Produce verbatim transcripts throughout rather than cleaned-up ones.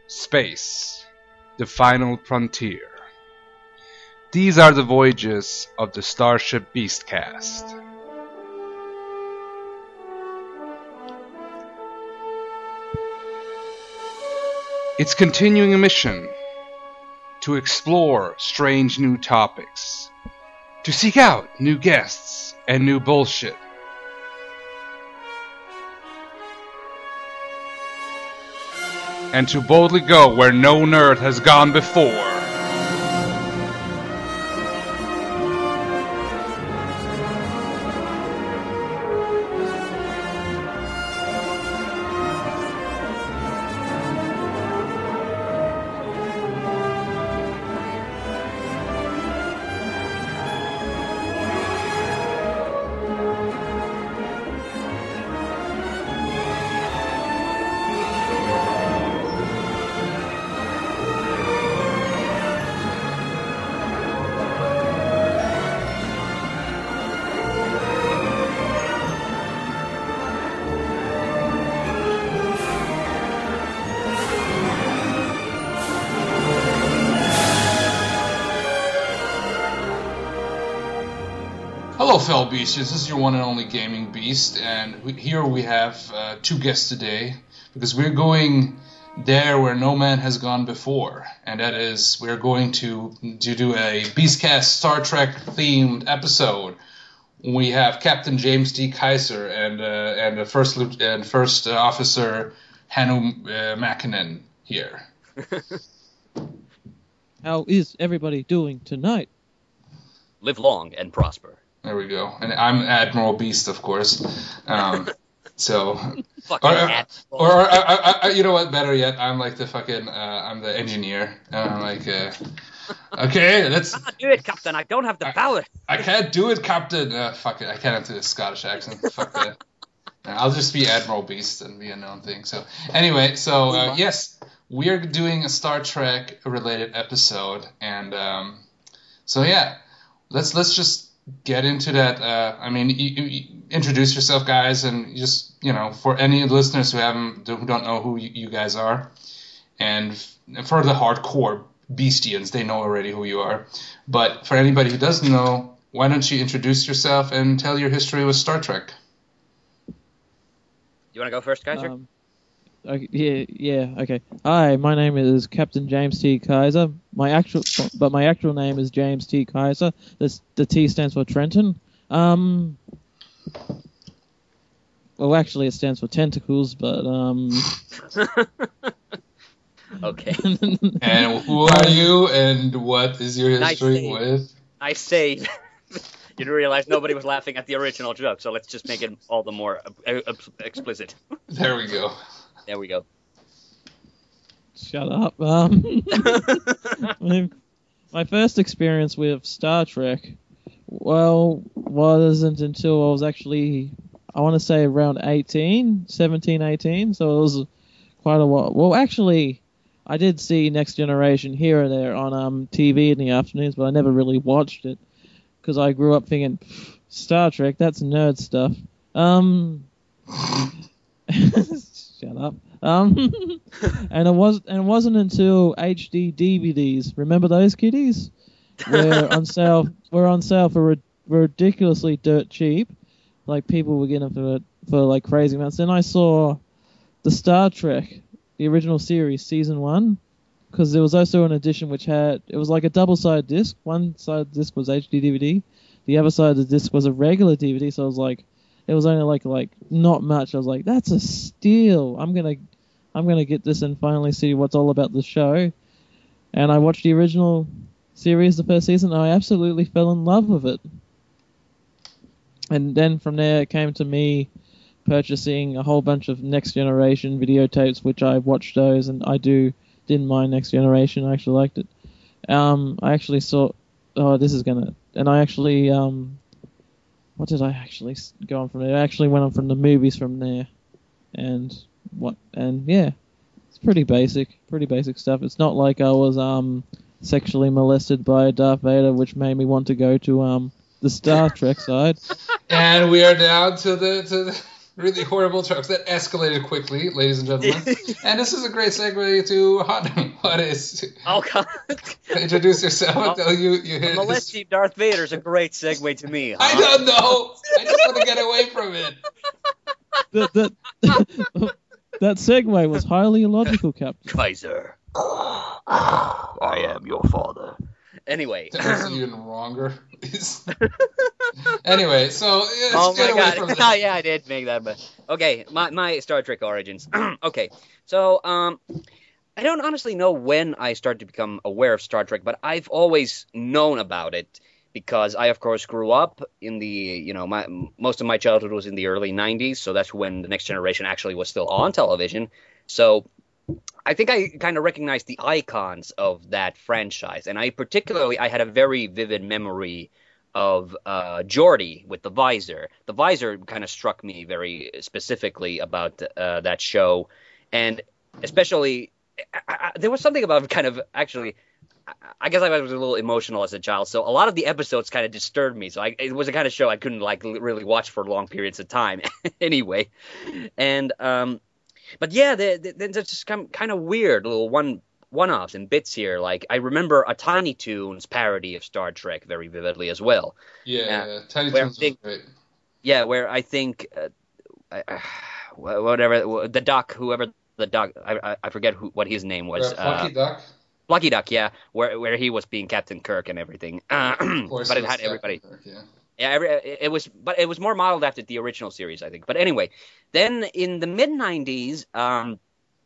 Space, the final frontier. These are the voyages of the Starship Beastcast. Its continuing mission to explore strange new topics, to seek out new guests and new bullshit. And to boldly go where no nerd has gone before. Hello, fellow beasts. This is your one and only Gaming Beast, and we, here we have uh, two guests today, because we're going there where no man has gone before, and that is, we're going to, to do a Beastcast Star Trek themed episode. We have Captain James T. Kaiser and uh, and the first and first uh, officer Hannu uh, Mäkinen here. How is everybody doing tonight? Live long and prosper. There we go. And I'm Admiral Beast, of course. Um, so, fucking or, Admiral. or, or I, I, you know what? Better yet, I'm like the fucking. Uh, I'm the engineer. And I'm like, uh, okay, let's. I can't do it, Captain. I don't have the I, power. I can't do it, Captain. Uh, fuck it. I can't do a Scottish accent. Fuck that. I'll just be Admiral Beast and be a known thing. So anyway, so uh, yes, we are doing a Star Trek related episode, and um, so yeah, let's let's just. Get into that. Uh, I mean, you, you introduce yourself, guys, and just, you know, for any listeners who haven't, who don't know who you, you guys are, and for the hardcore Beastians, they know already who you are. But for anybody who doesn't know, why don't you introduce yourself and tell your history with Star Trek? You want to go first, Kaiser? Um, okay, yeah, yeah, okay. Hi, my name is Captain James T. Kaiser. My actual, but my actual name is James T. Kaiser. This, the T stands for Trenton. Um, well, actually, it stands for tentacles, but um. Okay. And who are you, and what is your history nice with? I say. You didn't realize nobody was laughing at the original joke, so let's just make it all the more uh, uh, explicit. There we go. There we go. Shut up. Um, my, my first experience with Star Trek, well, wasn't until I was actually, I want to say around eighteen, seventeen, eighteen, so it was quite a while. Well, actually, I did see Next Generation here and there on um, T V in the afternoons, but I never really watched it, because I grew up thinking, Star Trek, that's nerd stuff. Um... Shut up. Um, and it was and it wasn't until H D D V Ds. Remember those kiddies? Were on sale. Were on sale for ri- ridiculously dirt cheap. Like people were getting them for for like crazy amounts. Then I saw the Star Trek, the original series, season one, because there was also an edition which had it was like a double-sided disc. One side of the disc was H D D V D, the other side of the disc was a regular D V D. So I was like. It was only like like not much. I was like, that's a steal. I'm gonna I'm gonna get this and finally see what's all about the show. And I watched the original series the first season, and I absolutely fell in love with it. And then from there it came to me purchasing a whole bunch of Next Generation videotapes, which I watched those, and I do didn't mind Next Generation. I actually liked it. Um, I actually saw. Oh, this is gonna. And I actually um. What did I actually go on from there? I actually went on from the movies from there, and what? And yeah, it's pretty basic, pretty basic stuff. It's not like I was um sexually molested by Darth Vader, which made me want to go to um the Star Trek side. And we are down to the to the really horrible trucks that escalated quickly, ladies and gentlemen. And this is a great segue to Hot. What is? Oh God! Introduce yourself Oh, until you you hit. Molesty Darth Vader's a great segue to me. Huh? I don't know. I just want to get away from it. That that that segue was highly illogical, Captain. Kaiser. I am your father. Anyway. That's even wronger. Anyway, so yeah, Oh get my away god! from Oh, that. yeah, I did make that. But okay, my my Star Trek origins. Okay, so um, I don't honestly know when I started to become aware of Star Trek, but I've always known about it because I, of course, grew up in the you know my most of my childhood was in the early nineties, so that's when the Next Generation actually was still on television. So I think I kind of recognized the icons of that franchise, and I particularly I had a very vivid memory of uh, Geordi with the visor. The visor kind of struck me very specifically about uh, that show, and especially I, I, there was something about kind of actually. I guess I was a little emotional as a child, so a lot of the episodes kind of disturbed me. So I, it was a kind of show I couldn't like really watch for long periods of time, anyway. And um, but yeah, there's just kind of weird little one one-offs and bits here. Like I remember a Tiny Toons parody of Star Trek very vividly as well. Yeah, Uh, yeah. Tiny where Toons they- was great. Yeah, where I think uh, I, uh, whatever the Duck, whoever the Duck, I I, I forget who what his name was. Uh, Plucky Duck. Lucky Duck, yeah, where where he was being Captain Kirk and everything. Of course, but it was had everybody. Captain Kirk, yeah. Yeah, every, it was, but it was more modeled after the original series, I think. But anyway, then in the mid nineties, um,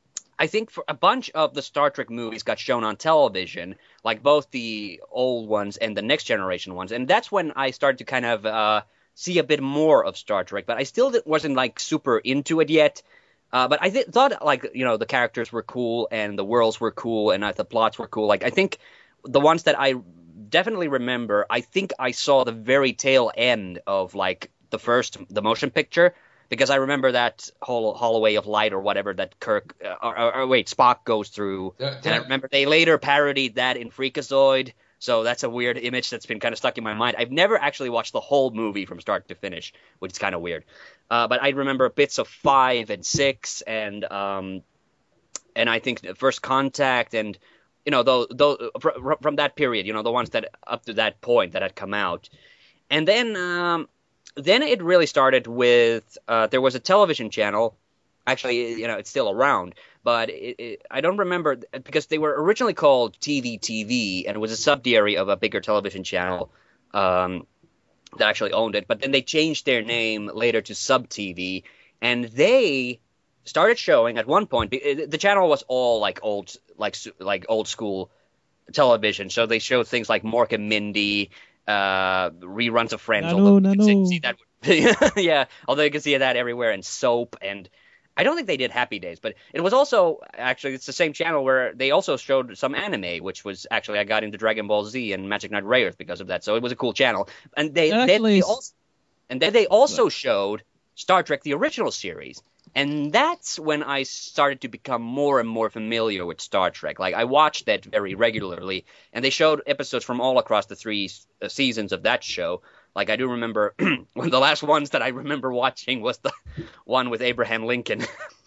I think for a bunch of the Star Trek movies got shown on television, like both the old ones and the Next Generation ones, and that's when I started to kind of uh, see a bit more of Star Trek. But I still wasn't like super into it yet. Uh, but I th- thought, like, you know, the characters were cool and the worlds were cool and uh, the plots were cool. Like, I think the ones that I definitely remember, I think I saw the very tail end of, like, the first, the motion picture, because I remember that whole hallway of light or whatever that Kirk, uh, or, or, or wait, Spock goes through. Yeah, And I yeah. remember they later parodied that in Freakazoid. So that's a weird image that's been kind of stuck in my mind. I've never actually watched the whole movie from start to finish, which is kind of weird. Uh, but I remember bits of five and six, and um, and I think First Contact, and you know, those those fr- from that period, you know, the ones that up to that point that had come out, and then um, then it really started with uh, there was a television channel. Actually, you know, it's still around, but it, it, I don't remember because they were originally called T V T V, and it was a subsidiary of a bigger television channel um, that actually owned it. But then they changed their name later to Sub T V, and they started showing at one point. The channel was all like old, like like old school television, so they showed things like Mork and Mindy, uh, reruns of Friends. Nano, although you can Nano. see that, yeah, although you can see that everywhere, and Soap and. I don't think they did Happy Days, but it was also actually it's the same channel where they also showed some anime, which was actually I got into Dragon Ball Z and Magic Knight Rayearth because of that. So it was a cool channel, and they, then Actually, they s- also and then they also showed Star Trek the original series, and that's when I started to become more and more familiar with Star Trek. Like I watched that very regularly, and they showed episodes from all across the three uh, seasons of that show. Like, I do remember, one of the last ones that I remember watching was the one with Abraham Lincoln.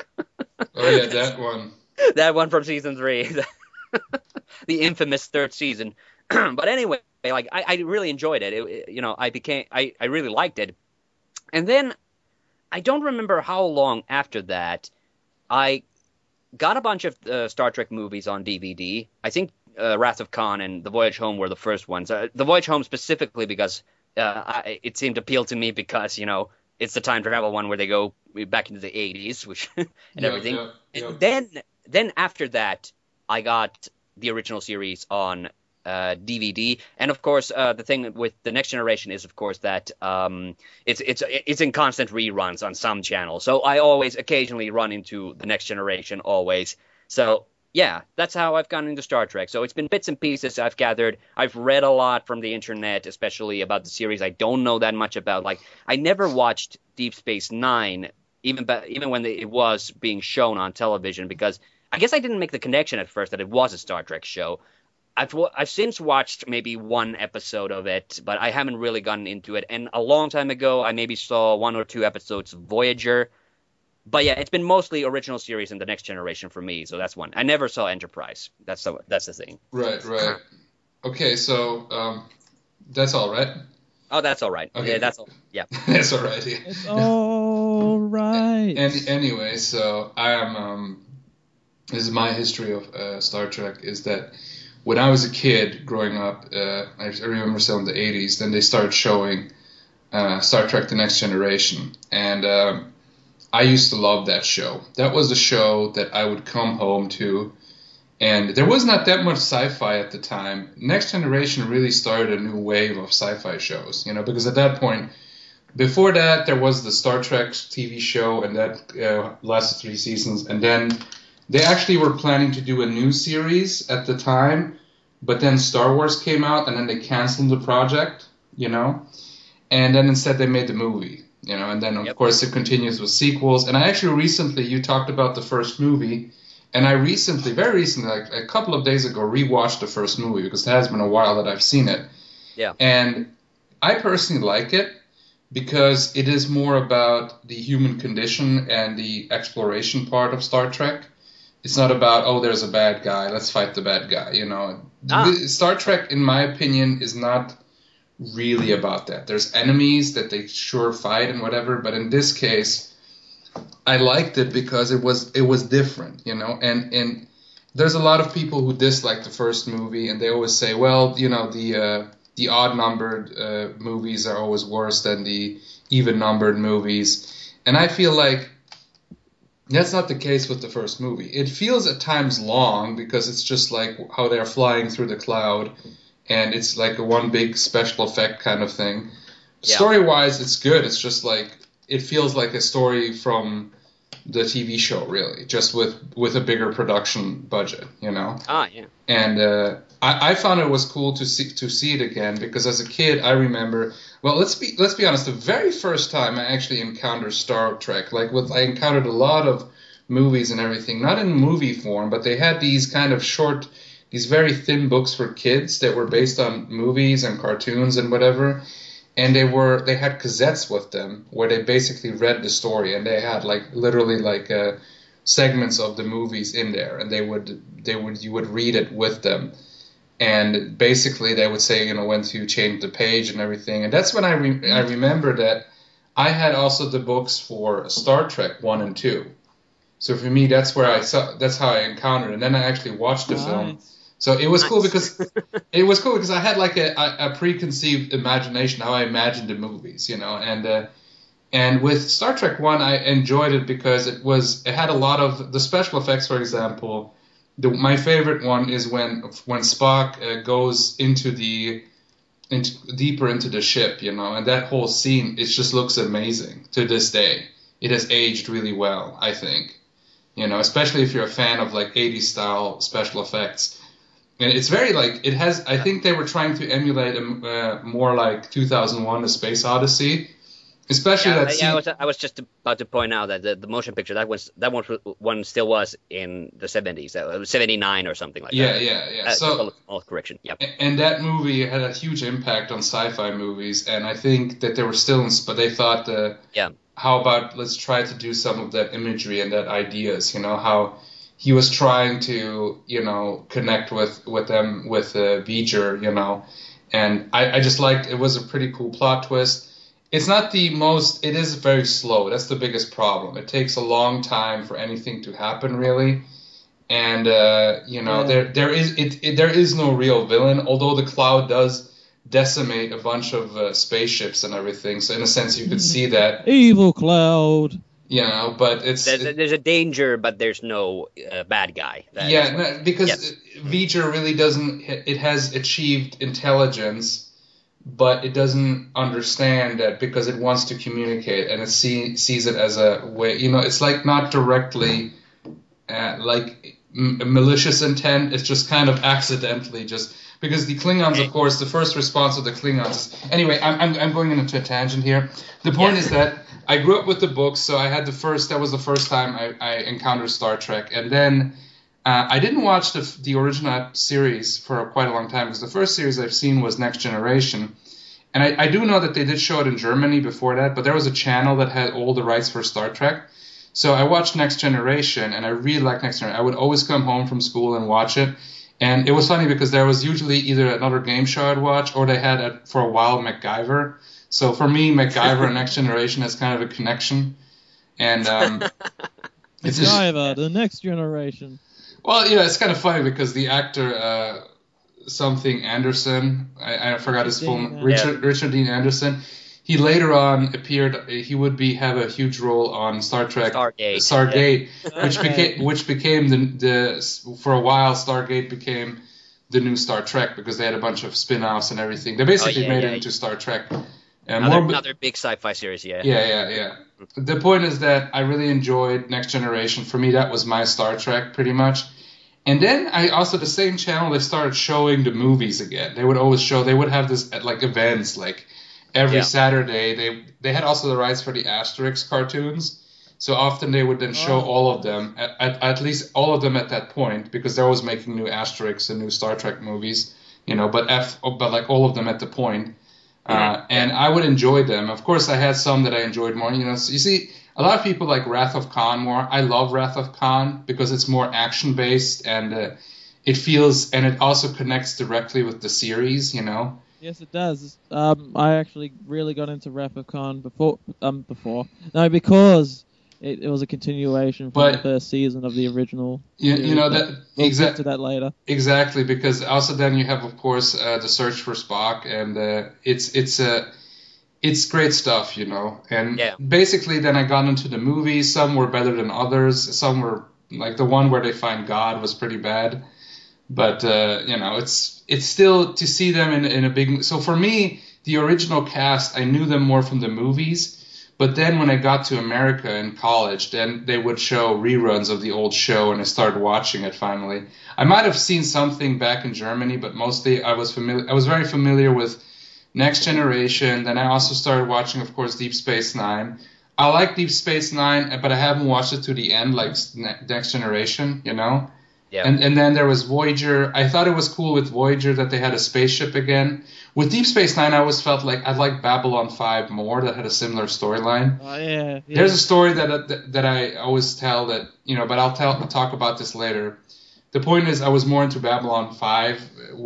Oh yeah, that one. That one from season three. The infamous third season. But anyway, like, I, I really enjoyed it. It, it- You know, I became, I, I really liked it. And then, I don't remember how long after that, I got a bunch of uh, Star Trek movies on D V D. I think uh, Wrath of Khan and The Voyage Home were the first ones. Uh, the Voyage Home specifically because uh, I, it seemed to appeal to me because, you know, it's the time travel one where they go back into the eighties, which and Yeah, everything. yeah, yeah. And then, then after that, I got the original series on uh, D V D, and of course, uh, the thing with the Next Generation is, of course, that um, it's it's it's in constant reruns on some channels. So I always occasionally run into the Next Generation, always. So yeah, that's how I've gotten into Star Trek. So it's been bits and pieces I've gathered. I've read a lot from the internet, especially about the series I don't know that much about. Like, I never watched Deep Space Nine, even ba- even when it was being shown on television, because I guess I didn't make the connection at first that it was a Star Trek show. I've wa- I've since watched maybe one episode of it, but I haven't really gotten into it. And a long time ago, I maybe saw one or two episodes of Voyager, but yeah, it's been mostly original series and the Next Generation for me. So that's one. I never saw Enterprise. That's the that's the thing. Right, right. Okay, so um, that's all right. Oh, that's all right. Okay. Yeah, that's all. Yeah. That's all right. Yeah. It's all right. And anyway, so I am. Um, this is my history of uh, Star Trek. Is that when I was a kid growing up, uh, I remember still in the eighties. Then they started showing uh, Star Trek: The Next Generation, and um, I used to love that show. That was a show that I would come home to. And there was not that much sci-fi at the time. Next Generation really started a new wave of sci-fi shows, you know, because at that point, before that, there was the Star Trek T V show, and that uh, lasted three seasons. And then they actually were planning to do a new series at the time, but then Star Wars came out, and then they canceled the project, you know. And then instead they made the movie, you know, and then, of Yep. course, it continues with sequels. And I actually recently, you talked about the first movie. And I recently, very recently, like a couple of days ago, rewatched the first movie because it has been a while that I've seen it. Yeah. And I personally like it because it is more about the human condition and the exploration part of Star Trek. It's not about, oh, there's a bad guy, let's fight the bad guy, you know. Ah. Star Trek, in my opinion, is not really about that. There's enemies that they sure fight and whatever, but in this case, I liked it because it was it was different, you know, and, and there's a lot of people who dislike the first movie, and they always say, well, you know, the uh, the odd numbered uh, movies are always worse than the even numbered movies, and I feel like that's not the case with the first movie. It feels at times long because it's just like how they're flying through the cloud, and it's like a one big special effect kind of thing. Yeah. Story-wise, it's good. It's just like it feels like a story from the T V show, really, just with, with a bigger production budget, you know. Ah, yeah. And uh, I, I found it was cool to see to see it again because as a kid, I remember. Well, let's be let's be honest. The very first time I actually encountered Star Trek, like with I encountered a lot of movies and everything, not in movie form, but they had these kind of short, these very thin books for kids that were based on movies and cartoons and whatever. And they were they had cassettes with them where they basically read the story, and they had like literally like uh, segments of the movies in there, and they would they would you would read it with them, and basically they would say, you know, when to change the page and everything. And that's when I re- I remember that I had also the books for Star Trek one and two. So for me, that's where I saw that's how I encountered it. And then I actually watched the Nice. film. So it was Nice. cool because it was cool because I had like a, a, a preconceived imagination how I imagined the movies, you know, and uh, and with Star Trek One I enjoyed it because it was it had a lot of the special effects. For example, the, my favorite one is when when Spock uh, goes into the into, deeper into the ship, you know, and that whole scene it just looks amazing to this day. It has aged really well, I think, you know, especially if you're a fan of like eighties style special effects. And it's very like it has. I think they were trying to emulate um, uh, more like two thousand one: A Space Odyssey, especially Yeah, that yeah, scene. I was I was just about to point out that the, the motion picture that was that one one still was in the seventies, uh, seventy-nine or something like yeah, that. yeah, yeah. Uh, So, all correction. Yep. and that movie had a huge impact on sci-fi movies, and I think that they were still, but they thought, uh, Yeah. how about let's try to do some of that imagery and that ideas, you know, how he was trying to, you know, connect with, with them, with uh, V'ger, you know, and I, I just liked, it was a pretty cool plot twist. It's not the most, it is very slow. That's the biggest problem. It takes a long time for anything to happen, really. And, uh, you know, Yeah. there there is it, it there is no real villain, although the cloud does decimate a bunch of uh, spaceships and everything. So in a sense, you could see that, Evil Cloud. you know, but it's... There, there's a danger, but there's no uh, bad guy. That- yeah, that's what- no, because yes. V'ger really doesn't. It has achieved intelligence, but it doesn't understand that because it wants to communicate and it see, sees it as a way. You know, it's like not directly, uh, like m- malicious intent. It's just kind of accidentally just. Because the Klingons, of course, the first response of the Klingons. Anyway, I'm I'm, I'm going into a tangent here. The point Yeah. is that I grew up with the books, so I had the first. That was the first time I, I encountered Star Trek, and then uh, I didn't watch the the original series for quite a long time because the first series I've seen was Next Generation, and I, I do know that they did show it in Germany before that, but there was a channel that had all the rights for Star Trek. So I watched Next Generation, and I really liked Next Generation. I would always come home from school and watch it. And it was funny because there was usually either another game show I'd watch, or they had, a, for a while, MacGyver. So for me, MacGyver and Next Generation has kind of a connection. And um, it's just, MacGyver, the Next Generation. Well, yeah, it's kind of funny because the actor, uh, something Anderson, I, I forgot his full name, Richard, yeah. Richard Dean Anderson, he later on appeared, he would be have a huge role on Star Trek Stargate, Stargate yeah. which became which became the, the for a while Stargate became the new Star Trek because they had a bunch of spin-offs and everything. They basically oh, yeah, made yeah, it into Star Trek. Uh, another, more, another big sci-fi series, yeah. Yeah, yeah, yeah. The point is that I really enjoyed Next Generation. For me, that was my Star Trek pretty much. And then I also, the same channel, they started showing the movies again. They would always show, they would have this at like events, like every yeah. Saturday. They they had also the rights for the Asterix cartoons. So often they would then show oh. all of them, at, at, at least all of them at that point, because they're always making new Asterix and new Star Trek movies, you know, but F, but like all of them at the point. Uh, and I would enjoy them. Of course, I had some that I enjoyed more. You know, so you see, a lot of people like Wrath of Khan more. I love Wrath of Khan because it's more action based and uh, it feels, and it also connects directly with the series. You know. Yes, it does. Um, I actually really got into Wrath of Khan before. Um, before no, because it, it was a continuation from but, the first season of the original. You, you know that we'll exactly get to that later. Exactly, because also then you have, of course, uh, the Search for Spock, and uh, it's it's a uh, it's great stuff, you know. And yeah. basically, then I got into the movies. Some were better than others. Some were like the one where they find God was pretty bad, but uh, you know, it's it's still to see them in in a big. So for me, the original cast, I knew them more from the movies. But then when I got to America in college, then they would show reruns of the old show, and I started watching it finally. I might have seen something back in Germany, but mostly I was familiar. I was very familiar with Next Generation. Then I also started watching, of course, Deep Space Nine. I like Deep Space Nine, but I haven't watched it to the end like Next Generation, you know? Yeah. And and then there was Voyager. I thought it was cool with Voyager that they had a spaceship again. With Deep Space Nine, I always felt like I liked Babylon five more. That had a similar storyline. Oh yeah, yeah. There's a story that, that that I always tell that you know, but I'll tell I'll talk about this later. The point is, I was more into Babylon five,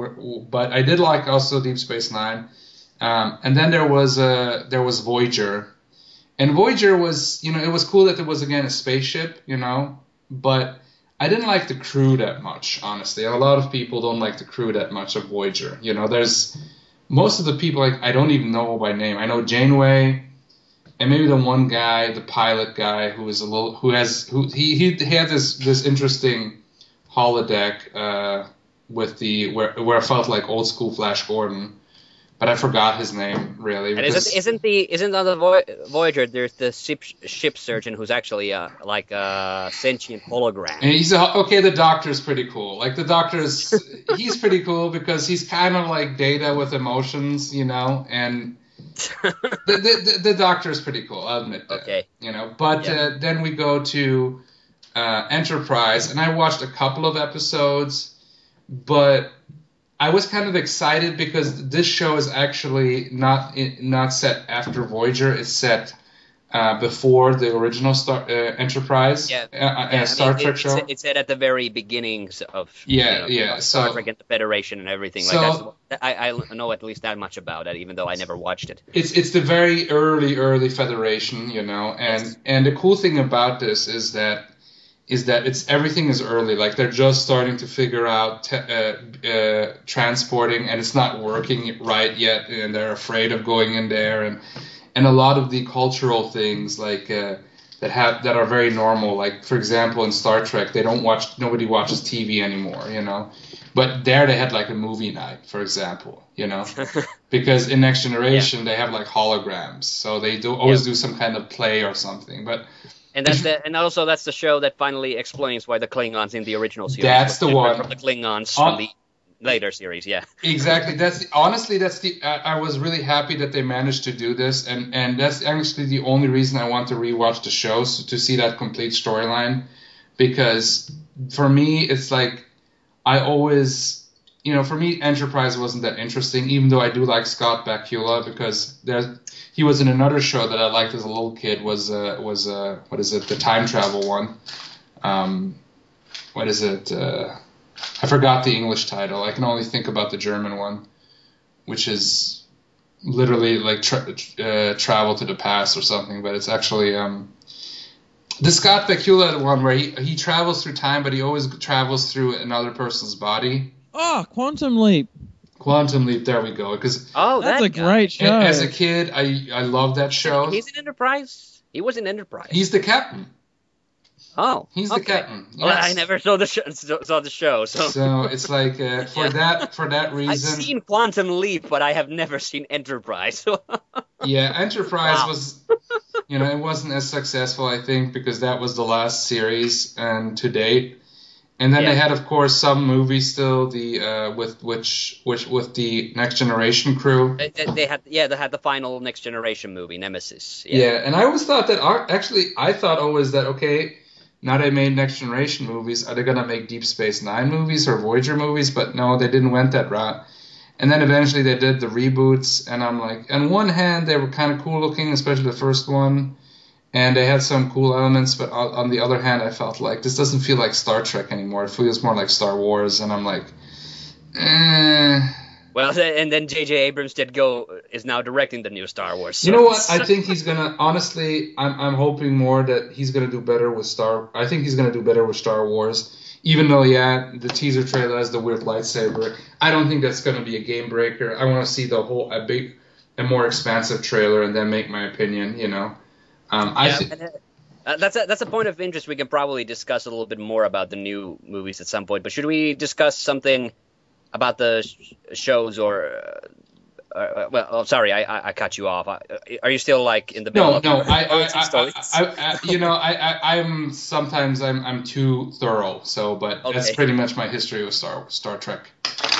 but I did like also Deep Space Nine. Um, and then there was uh, there was Voyager, and Voyager was you know it was cool that there was again a spaceship, you know, but I didn't like the crew that much, honestly. And a lot of people don't like the crew that much of Voyager. You know, there's most of the people like I don't even know by name. I know Janeway, and maybe the one guy, the pilot guy, who is a little, who has, who he he, he had this this interesting holodeck uh, with the where where I felt like old school Flash Gordon. But I forgot his name, really. And isn't, isn't the isn't on the Voyager? There's the ship ship surgeon who's actually uh, like a sentient hologram. And he's a, okay. The Doctor's pretty cool. Like the Doctor's, he's pretty cool because he's kind of like Data with emotions, you know. And the the, the, the Doctor's pretty cool. I'll admit that. Okay. You know, but yeah. uh, then we go to uh, Enterprise, and I watched a couple of episodes, but I was kind of excited because this show is actually not not set after Voyager. It's set uh, before the original Star uh, Enterprise. Yeah, uh, yeah Star I mean, Trek it's, show. It's set at the very beginnings of yeah, you know, yeah. Star so, Trek and the Federation and everything. So, like that's, I I know at least that much about it, even though I never watched it. It's it's the very early early Federation, you know, and yes. and the cool thing about this is that. is that it's everything is early. Like they're just starting to figure out te- uh, uh, transporting, and it's not working right yet, and they're afraid of going in there, and and a lot of the cultural things like uh, that have that are very normal. Like for example, in Star Trek, they don't watch nobody watches T V anymore, you know. But there they had like a movie night, for example, you know, because in Next Generation yeah. they have like holograms, so they do always yeah. do some kind of play or something, but. And that's the, and also that's the show that finally explains why the Klingons in the original series. That's the one. From the Klingons On, from the later series, yeah. Exactly. That's the, honestly that's the. I, I was really happy that they managed to do this, and and that's actually the only reason I want to rewatch the show, so to see that complete storyline, because for me it's like I always, you know, for me, Enterprise wasn't that interesting, even though I do like Scott Bakula because there's he was in another show that I liked as a little kid. Was uh, was uh, what is it? The time travel one. Um, what is it? Uh, I forgot the English title. I can only think about the German one, which is literally like tra- uh, travel to the past or something. But it's actually um, the Scott Bakula one where he he travels through time, but he always travels through another person's body. Oh, Quantum Leap. Quantum Leap, there we go. Because oh, that's that a guy. great show. As a kid, I I loved that show. He's in Enterprise. He was in Enterprise. He's the captain. Oh, he's okay. the captain. Yes. Well, I never saw the show, saw the show, so so it's like uh, for Yeah. that for that reason. I've seen Quantum Leap, but I have never seen Enterprise. Yeah, Enterprise Wow. was, you know, it wasn't as successful, I think, because that was the last series and to date. And then Yeah. they had, of course, some movies still the uh, with which which with the Next Generation crew. they, they- they had, yeah, they had the final Next Generation movie, Nemesis. Yeah. and I always thought that ar- actually I thought always that okay, now they made Next Generation movies, are they gonna make Deep Space Nine movies or Voyager movies? But no, they didn't went that route. And then eventually they did the reboots, and I'm like, on one hand they were kind of cool looking, especially the first one, and they had some cool elements. But on, on the other hand, I felt like this doesn't feel like Star Trek anymore. It feels more like Star Wars, and I'm like, eh. Well, and then J J Abrams did go is now directing the new Star Wars. You so- know what? I think he's gonna. Honestly, I'm I'm hoping more that he's gonna do better with Star. I think he's gonna do better with Star Wars. Even though, yeah, the teaser trailer has the weird lightsaber. I don't think that's gonna be a game breaker. I want to see the whole a big, a more expansive trailer and then make my opinion. You know, um, I Yeah, thi- and, uh, that's a that's a point of interest. We can probably discuss a little bit more about the new movies at some point. But should we discuss something about the sh- shows or? Uh, uh, well, oh, sorry, I, I I cut you off. Uh, Are you still like in the middle No, of no, your I, I, origin I, stories? I, I, you know, I, I, I'm sometimes I'm, I'm too thorough. So, but that's Okay. pretty much my history with Star, Star Trek.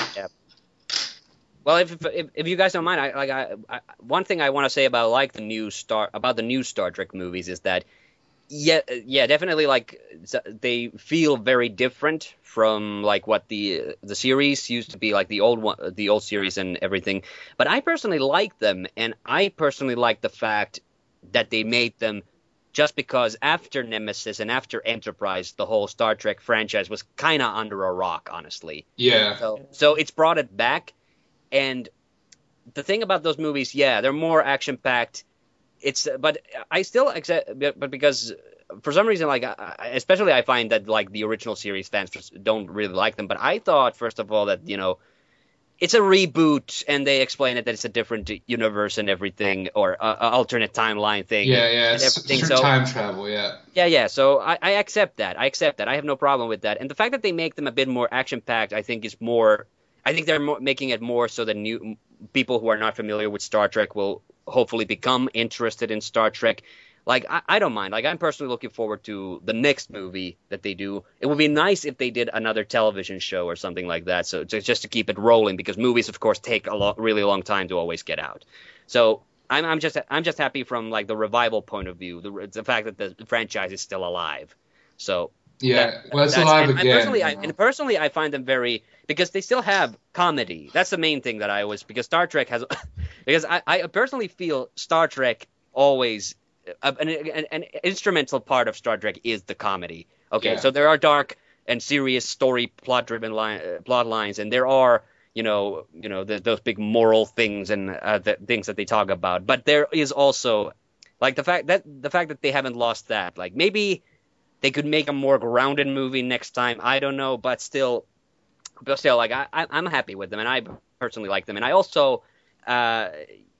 Well, if, if if you guys don't mind, I like I, I one thing I want to say about like the new Star about the new Star Trek movies is that yeah yeah definitely like they feel very different from like what the the series used to be, like the old one, the old series and everything. But I personally like them, and I personally like the fact that they made them just because after Nemesis and after Enterprise, the whole Star Trek franchise was kind of under a rock, honestly. Yeah. So so it's brought it back. And the thing about those movies, yeah, they're more action packed. It's, but I still accept, but because for some reason, like, I, especially I find that like the original series fans don't really like them. But I thought, first of all, that, you know, it's a reboot, and they explain it that it's a different universe and everything, or a, a alternate timeline thing. Yeah, yeah, and it's everything. through So time travel, yeah. yeah, yeah. So I, I accept that. I accept that. I have no problem with that. And the fact that they make them a bit more action packed, I think, is more. I think they're more, making it more so that new people who are not familiar with Star Trek will hopefully become interested in Star Trek. Like, I, I don't mind. Like, I'm personally looking forward to the next movie that they do. It would be nice if they did another television show or something like that. So just, just to keep it rolling, because movies, of course, take a lo- really long time to always get out. So I'm, I'm just I'm just happy from like the revival point of view, the, the fact that the franchise is still alive. So. Yeah, That- well, it's that's- alive and, again. And personally, I, and personally, I find them very because they still have comedy. That's the main thing that I always because Star Trek has because I, I personally feel Star Trek always uh, an, an, an instrumental part of Star Trek is the comedy. Okay, Yeah. so there are dark and serious story plot driven line, uh, plot lines, and there are you know you know the, those big moral things and uh, the things that they talk about. But there is also like the fact that the fact that they haven't lost that. Like maybe. They could make a more grounded movie next time. I don't know, but still, but still, like I, I'm happy with them, and I personally like them. And I also, uh,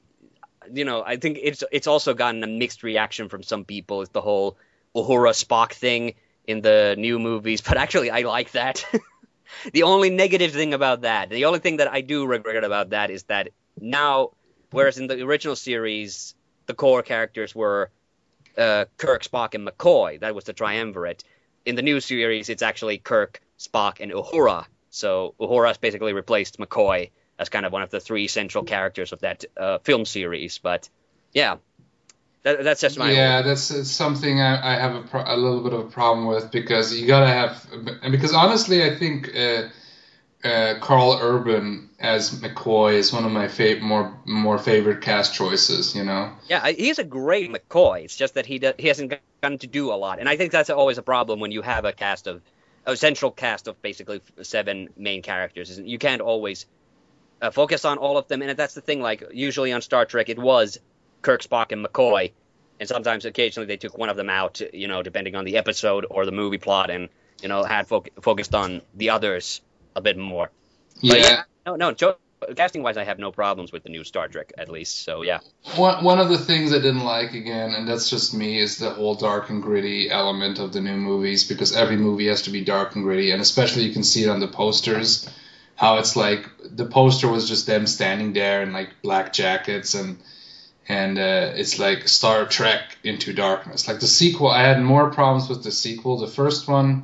you know, I think it's it's also gotten a mixed reaction from some people. It's the whole Uhura Spock thing in the new movies, but actually, I like that. The only negative thing about that, the only thing that I do regret about that, is that now, whereas in the original series, the core characters were. Uh, Kirk, Spock, and McCoy. That was the triumvirate. In the new series, it's actually Kirk, Spock, and Uhura. So Uhura has basically replaced McCoy as kind of one of the three central characters of that uh, film series. But yeah, that, that's just my yeah, that's it's something I, I have a, pro- a little bit of a problem with because you gotta have and because honestly, I think uh, uh, Carl Urban as McCoy is one of my fa- more more favorite cast choices. You know. Yeah, I- he's a great McCoy. It's just that he do, he hasn't gotten to do a lot, and I think that's always a problem when you have a cast of a central cast of basically seven main characters. is You can't always uh, focus on all of them, and that's the thing. Like usually on Star Trek, it was Kirk, Spock, and McCoy, and sometimes occasionally they took one of them out, you know, depending on the episode or the movie plot, and you know had fo- focused on the others a bit more. Yeah. But yeah no, no. Jo- casting wise, I have no problems with the new Star Trek, at least. So yeah. One one of the things I didn't like again, and that's just me, is the whole dark and gritty element of the new movies, because every movie has to be dark and gritty, and especially you can see it on the posters, how it's like the poster was just them standing there in like black jackets, and and uh, it's like Star Trek Into Darkness. Like the sequel, I had more problems with the sequel. The first one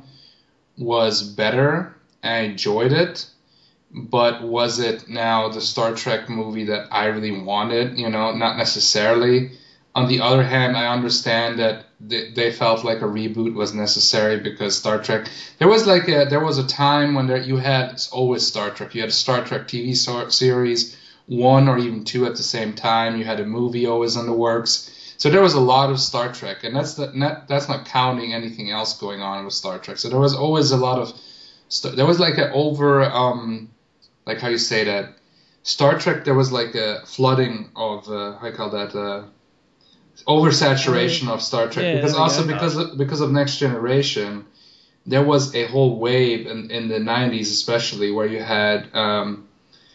was better, I enjoyed it. But was it now the Star Trek movie that I really wanted? You know, not necessarily. On the other hand, I understand that they, they felt like a reboot was necessary because Star Trek. There was like a, there was a time when there, you had always Star Trek. You had a Star Trek T V so, series, one or even two at the same time. You had a movie always in the works. So there was a lot of Star Trek, and that's the, not that's not counting anything else going on with Star Trek. So there was always a lot of. There was like an over. Um, Like how you say that, Star Trek. There was like a flooding of uh, how you call that, uh, oversaturation of Star Trek. Yeah, because there we also go. because of, because of Next Generation, there was a whole wave in, in the nineties, especially where you had um,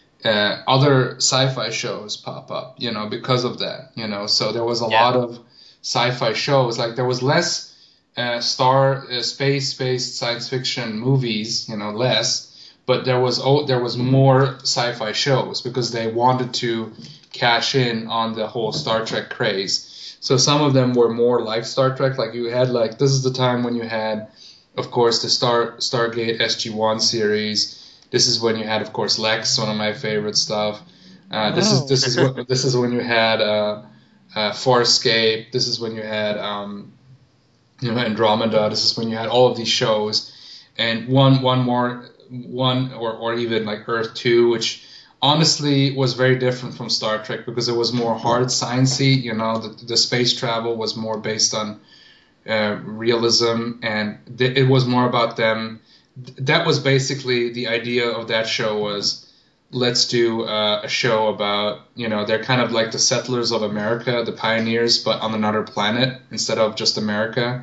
uh, other sci-fi shows pop up. You know, because of that. You know, so there was a Yeah. lot of sci-fi shows. Like there was less uh, star uh, space-based science fiction movies. You know, less. But there was oh, there was more sci-fi shows because they wanted to cash in on the whole Star Trek craze. So some of them were more like Star Trek. Like you had like this is the time when you had, of course, the Star Stargate S G one series. This is when you had, of course, Lex, one of my favorite stuff. Uh, this Wow. is this is what, this is when you had uh, uh, Farscape. This is when you had um, you know Andromeda. This is when you had all of these shows, and one one more. One or, or even like Earth two, which honestly was very different from Star Trek because it was more hard sciencey. You know, the, the space travel was more based on uh, realism, and th- it was more about them. That was basically the idea of that show was let's do uh, a show about, you know, they're kind of like the settlers of America, the pioneers, but on another planet instead of just America.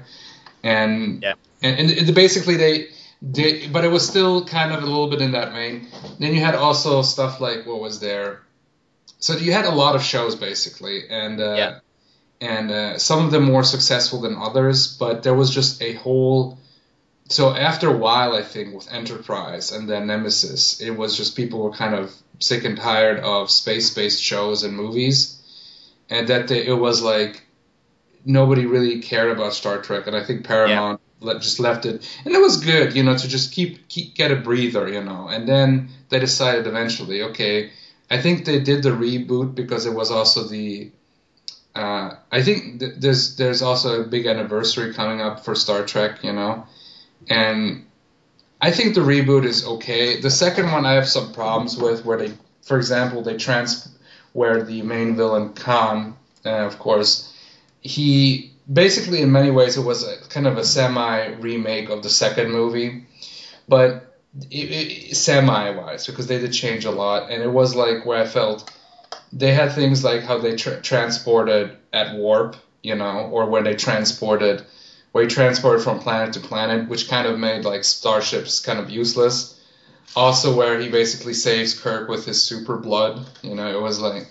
And Yeah. and, and it, basically they. They, but it was still kind of a little bit in that vein. Then you had also stuff like what was there. So you had a lot of shows basically, and uh, Yeah. and uh, some of them more successful than others. But there was just a whole. So after a while, I think with Enterprise and then Nemesis, it was just people were kind of sick and tired of space-based shows and movies, and that they, it was like nobody really cared about Star Trek, and I think Paramount. Let, just left it, and it was good, you know, to just keep, keep get a breather, you know. And then they decided eventually, okay, I think they did the reboot because it was also the, uh, I think th- there's there's also a big anniversary coming up for Star Trek, you know, and I think the reboot is okay. The second one I have some problems with, where they, for example, they trans, where the main villain Khan, uh, of course, he. Basically, in many ways, it was a kind of a semi-remake of the second movie, but it, it, semi-wise, because they did change a lot, and it was like where I felt they had things like how they tra- transported at warp, you know, or when they transported, where he transported from planet to planet, which kind of made like starships kind of useless. Also, where he basically saves Kirk with his super blood, you know, it was like,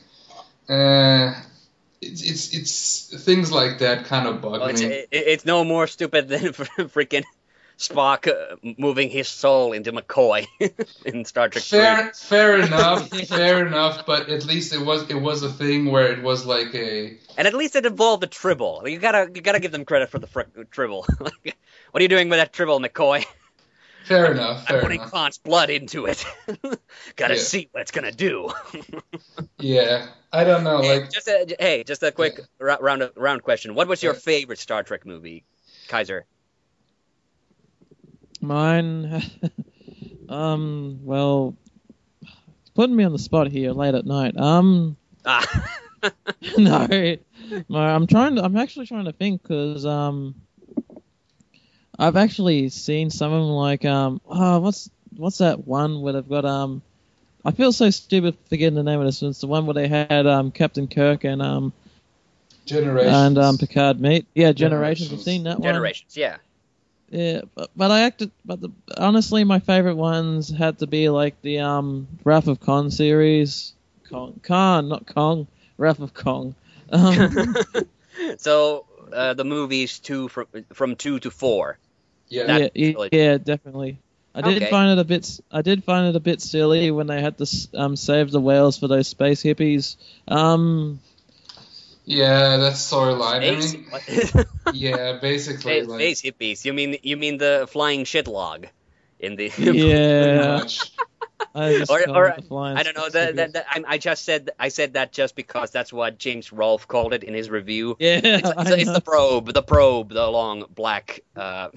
eh. It's, it's it's things like that kind of bug Well, it's, me. it, it's no more stupid than freaking Spock uh, moving his soul into McCoy in Star Trek Fair, fair enough, fair enough. But at least it was it was a thing where it was like a. And at least it involved a tribble. You gotta you gotta give them credit for the fr- tribble. Like, what are you doing with that tribble, McCoy? Fair enough. Fair I'm putting enough. Khan's blood into it. Gotta Yeah. see what it's gonna do. Yeah, I don't know. Hey, Like, just a, hey, just a quick ra- round round question. What was your Yeah. favorite Star Trek movie, Kaiser? Mine, Um, well, it's putting me on the spot here late at night. Um, Ah. no, no, I'm trying to. I'm actually trying to think because um, I've actually seen some of them like um, oh, what's what's that one where they've got um, I feel so stupid forgetting the name of this. It's the one where they had um Captain Kirk and um Generations. and um Picard meet. Yeah, Generations. Generations. I've seen that one. Generations, yeah. Yeah, but, but I acted. But the, honestly, my favorite ones had to be like the um Wrath of Khan series. Kong, Khan, not Kong. Wrath of Kong. Um, So uh, the movies two from from two to four. Yeah. That- yeah, yeah, yeah, definitely. I did Okay. find it a bit. I did find it a bit silly when they had to s- um save the whales for those space hippies. Um, Yeah, that storyline. I Space, mean, what? yeah, basically, space, like, space hippies. You mean you mean the flying shit log in the pretty yeah, much. I just Or- call or- it the flying I don't know. space That, hippies. that, that, I, I just said I said that just because that's what James Rolfe called it in his review. Yeah, It's, it's, I it's know. the probe, the probe, the long black, uh,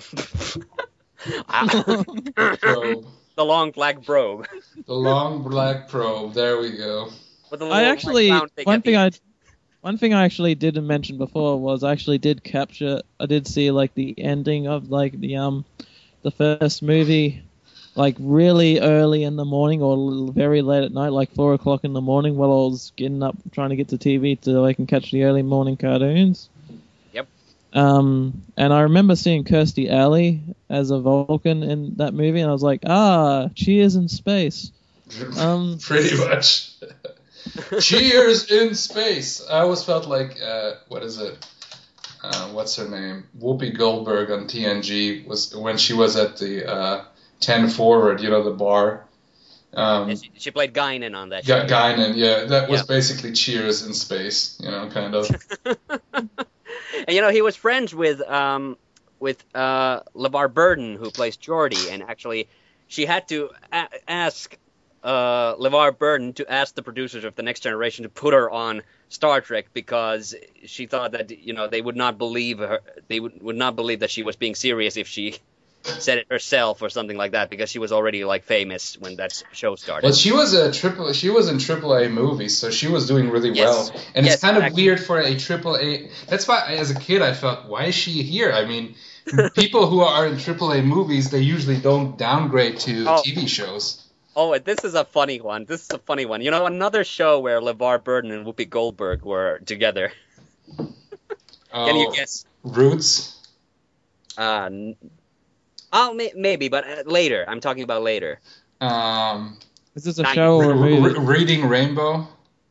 Probe. the long black probe. The long black probe. There we go. With the I little, like, actually round thing one at the thing I end. one thing I actually didn't mention before was I actually did capture. I did see like the ending of like the um the first movie, like really early in the morning or l- very late at night, like four o'clock in the morning, while I was getting up trying to get to T V so I can catch the early morning cartoons. Yep. Um, and I remember seeing Kirstie Alley as a Vulcan in that movie, and I was like, ah, Cheers in space. Um, Pretty much. Cheers in space. I always felt like, uh, what is it? Uh, what's her name? Whoopi Goldberg on T N G was when she was at the uh, ten Forward, you know, the bar. Um, Yeah, she, she played Guinan on that Gu- show. Guinan, yeah, that was Yeah. basically Cheers in space, you know, kind of. And you know, he was friends with um with uh LeVar Burton, who plays Geordi, and actually she had to a- ask uh LeVar Burton to ask the producers of The Next Generation to put her on Star Trek because she thought that, you know, they would not believe her they would, would not believe that she was being serious if she said it herself or something like that, because she was already like famous when that show started. But she was a triple. She was in triple A movies, so she was doing really Yes. well. And Yes, it's kind of exactly. weird for a triple A. That's why, as a kid, I felt, why is she here? I mean, people who are in triple A movies, they usually don't downgrade to Oh. T V shows. Oh, this is a funny one. This is a funny one. You know, another show where LeVar Burton and Whoopi Goldberg were together. Oh, Can you guess? Roots. Uh, n- oh, may- maybe, but uh, later. I'm talking about later. Um, is this a Not- show or a re- movie? re- reading Rainbow.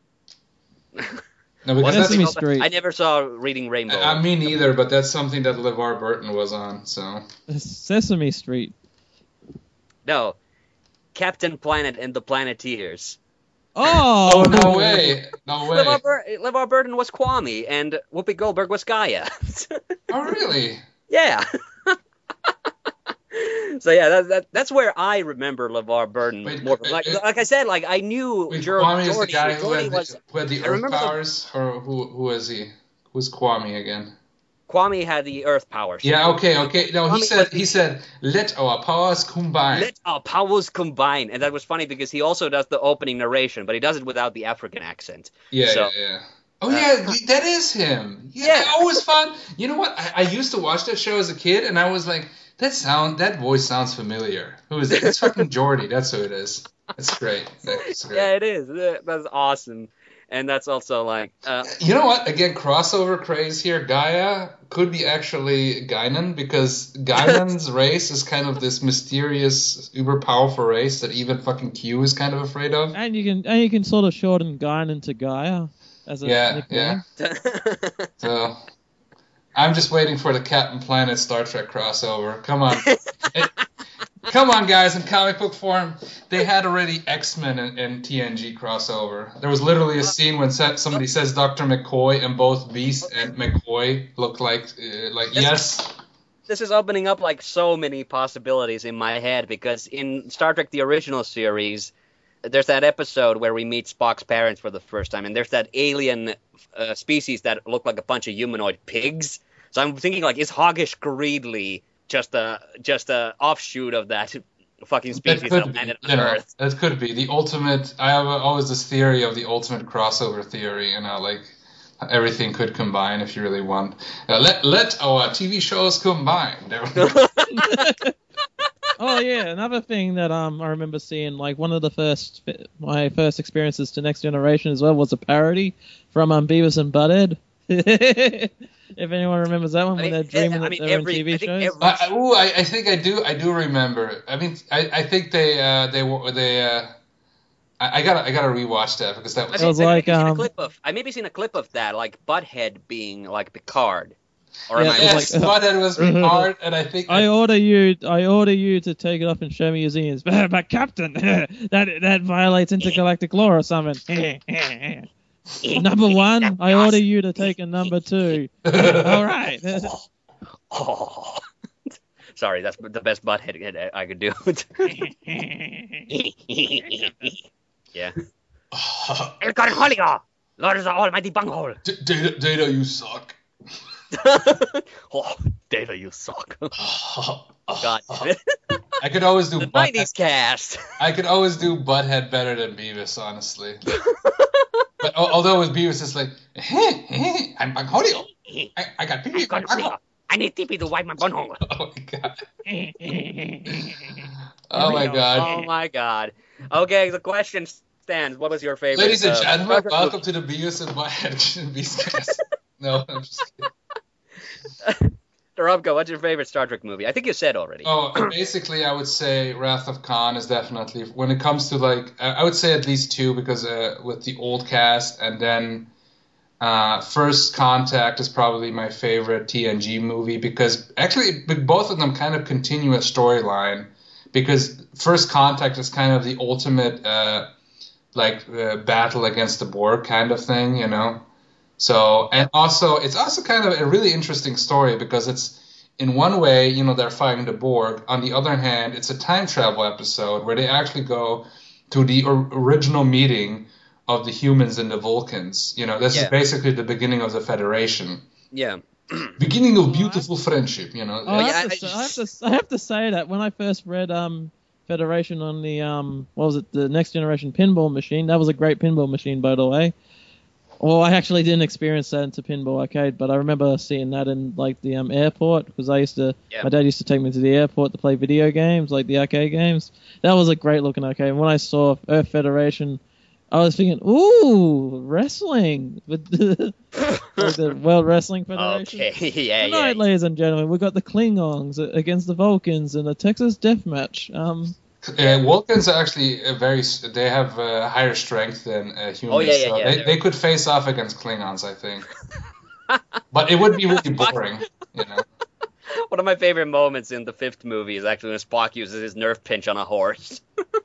No, because What's that's, Sesame it called? Street. I never saw Reading Rainbow. I mean, neither, but that's something that LeVar Burton was on. So Sesame Street. No, Captain Planet and the Planeteers. Oh, oh no way, no way. LeVar, Bur- LeVar Burton was Kwame, and Whoopi Goldberg was Gaia. Oh really? Yeah. So yeah, that, that that's where I remember LeVar Burton Wait, more. uh, Like, uh, like I said, like I knew Wait, Jor- Kwame is the Jordy. guy who Jordy had, was the, who had the I Earth remember the- powers, or who who is he? Who's Kwame again? Kwame had the Earth powers. Yeah, okay, okay. No, he Kwame said was- he said let our powers combine. Let our powers combine, and that was funny because he also does the opening narration, but he does it without the African accent. yeah, so- yeah, yeah. Oh Uh, yeah, that is him. Yeah, Yeah. I always found. You know what? I, I used to watch that show as a kid, and I was like, that sound, that voice sounds familiar. Who is it? It's fucking Jordy. That's who it is. That's great. That's great. Yeah, it is. Uh, That's awesome, and that's also like, uh, You know what? Again, crossover craze here. Gaia could be actually Guinan, because Guinan's race is kind of this mysterious, uber powerful race that even fucking Q is kind of afraid of. and you can and you can sort of shorten Guinan into Gaia as a Yeah, nickname. So I'm just waiting for the Captain Planet Star Trek crossover. Come on. It- come on, guys, in comic book form, they had already X-Men and, and T N G crossover. There was literally a scene when sa- somebody says Doctor McCoy, and both Beast and McCoy look like, uh, like yes. this is opening up like so many possibilities in my head, because in Star Trek the original series, there's that episode where we meet Spock's parents for the first time, and there's that alien uh, species that look like a bunch of humanoid pigs. So I'm thinking, like, is Hoggish Greedley just a just a offshoot of that fucking That species could that be. landed You on know, Earth. that could be the ultimate. I have always this theory of the ultimate crossover theory. You know, like everything could combine if you really want. Uh, let let our T V shows combine. Oh yeah, another thing that um I remember seeing, like one of the first my first experiences to Next Generation as well was a parody from um Beavis and Butthead. If anyone remembers that one, I when mean, they're dreaming I that mean, they're every- in T V I think shows. every- I, I, ooh, I, I think I do. I do remember. I mean, I, I think they uh, they were they. Uh, I, I gotta I gotta rewatch that because that I was. It was may- I like, maybe seen a um, clip of. I maybe seen a clip of that, like Butthead being like Picard. Or am Yeah, I it was Yes, like- Butthead was hard, and I think I order you. I order you to take it up and show me your zines. But, but Captain, that that violates intergalactic law or something. Number one, I order you to take a number two. All right. Oh. Sorry, that's the best Butthead I could do. Yeah. El Carnholio! Lord of the Almighty Bunghole! D- data, data, you suck. Oh, Data, you suck. God. God damn it. I could always do The Butthead. nineties cast. I could always do Butthead better than Beavis, honestly. But al- although with Beavis, it's like, hey, hey, I'm Bangholio. I, I got El Beavis. Carnholio! I need T P to wipe my bunghole. Oh my god. Oh my god. Oh my god. Okay, the question stands. What was your favorite? Ladies and uh, gentlemen, Star Trek welcome to the Beavis and Butthead Beastcast. No, I'm just kidding. movie? Robko, what's your favorite Star Trek movie? I think you said already. Oh, basically, I would say Wrath of Khan is definitely, when it comes to like, I I would say at least two because uh, with the old cast, and then uh, First Contact is probably my favorite T N G movie because actually b- both of them kind of continue a storyline because First Contact is kind of the ultimate uh, like uh, battle against the Borg kind of thing, you know. So, and also, it's also kind of a really interesting story because it's, in one way, you know, they're fighting the Borg. On the other hand, it's a time travel episode where they actually go to the or- original meeting of the humans and the Vulcans. You know, this Yeah. is basically the beginning of the Federation. Yeah. Beginning of beautiful friendship, you know. Oh, I, yeah, have I- to, say- I have to. I have to say that when I first read um Federation on the um what was it the Next Generation pinball machine, that was a great pinball machine, by the way. Well, I actually didn't experience that into Pinball Arcade, but I remember seeing that in like the um, airport because I used to. Yeah. My dad used to take me to the airport to play video games, like the arcade games. That was a great looking arcade. And when I saw Earth Federation, I was thinking, "Ooh, wrestling!" With the, like the World Wrestling Federation. Okay. yeah, Tonight, yeah. ladies and gentlemen, we've got the Klingons against the Vulcans in a Texas death match. Um, Uh, Vulcans are actually a very, s- they have uh, higher strength than uh, humans. Oh, yeah, yeah, so yeah, they, they're- they could face off against Klingons, I think. But it would be really boring, you know. One of my favorite moments in the fifth movie is actually when Spock uses his nerve pinch on a horse.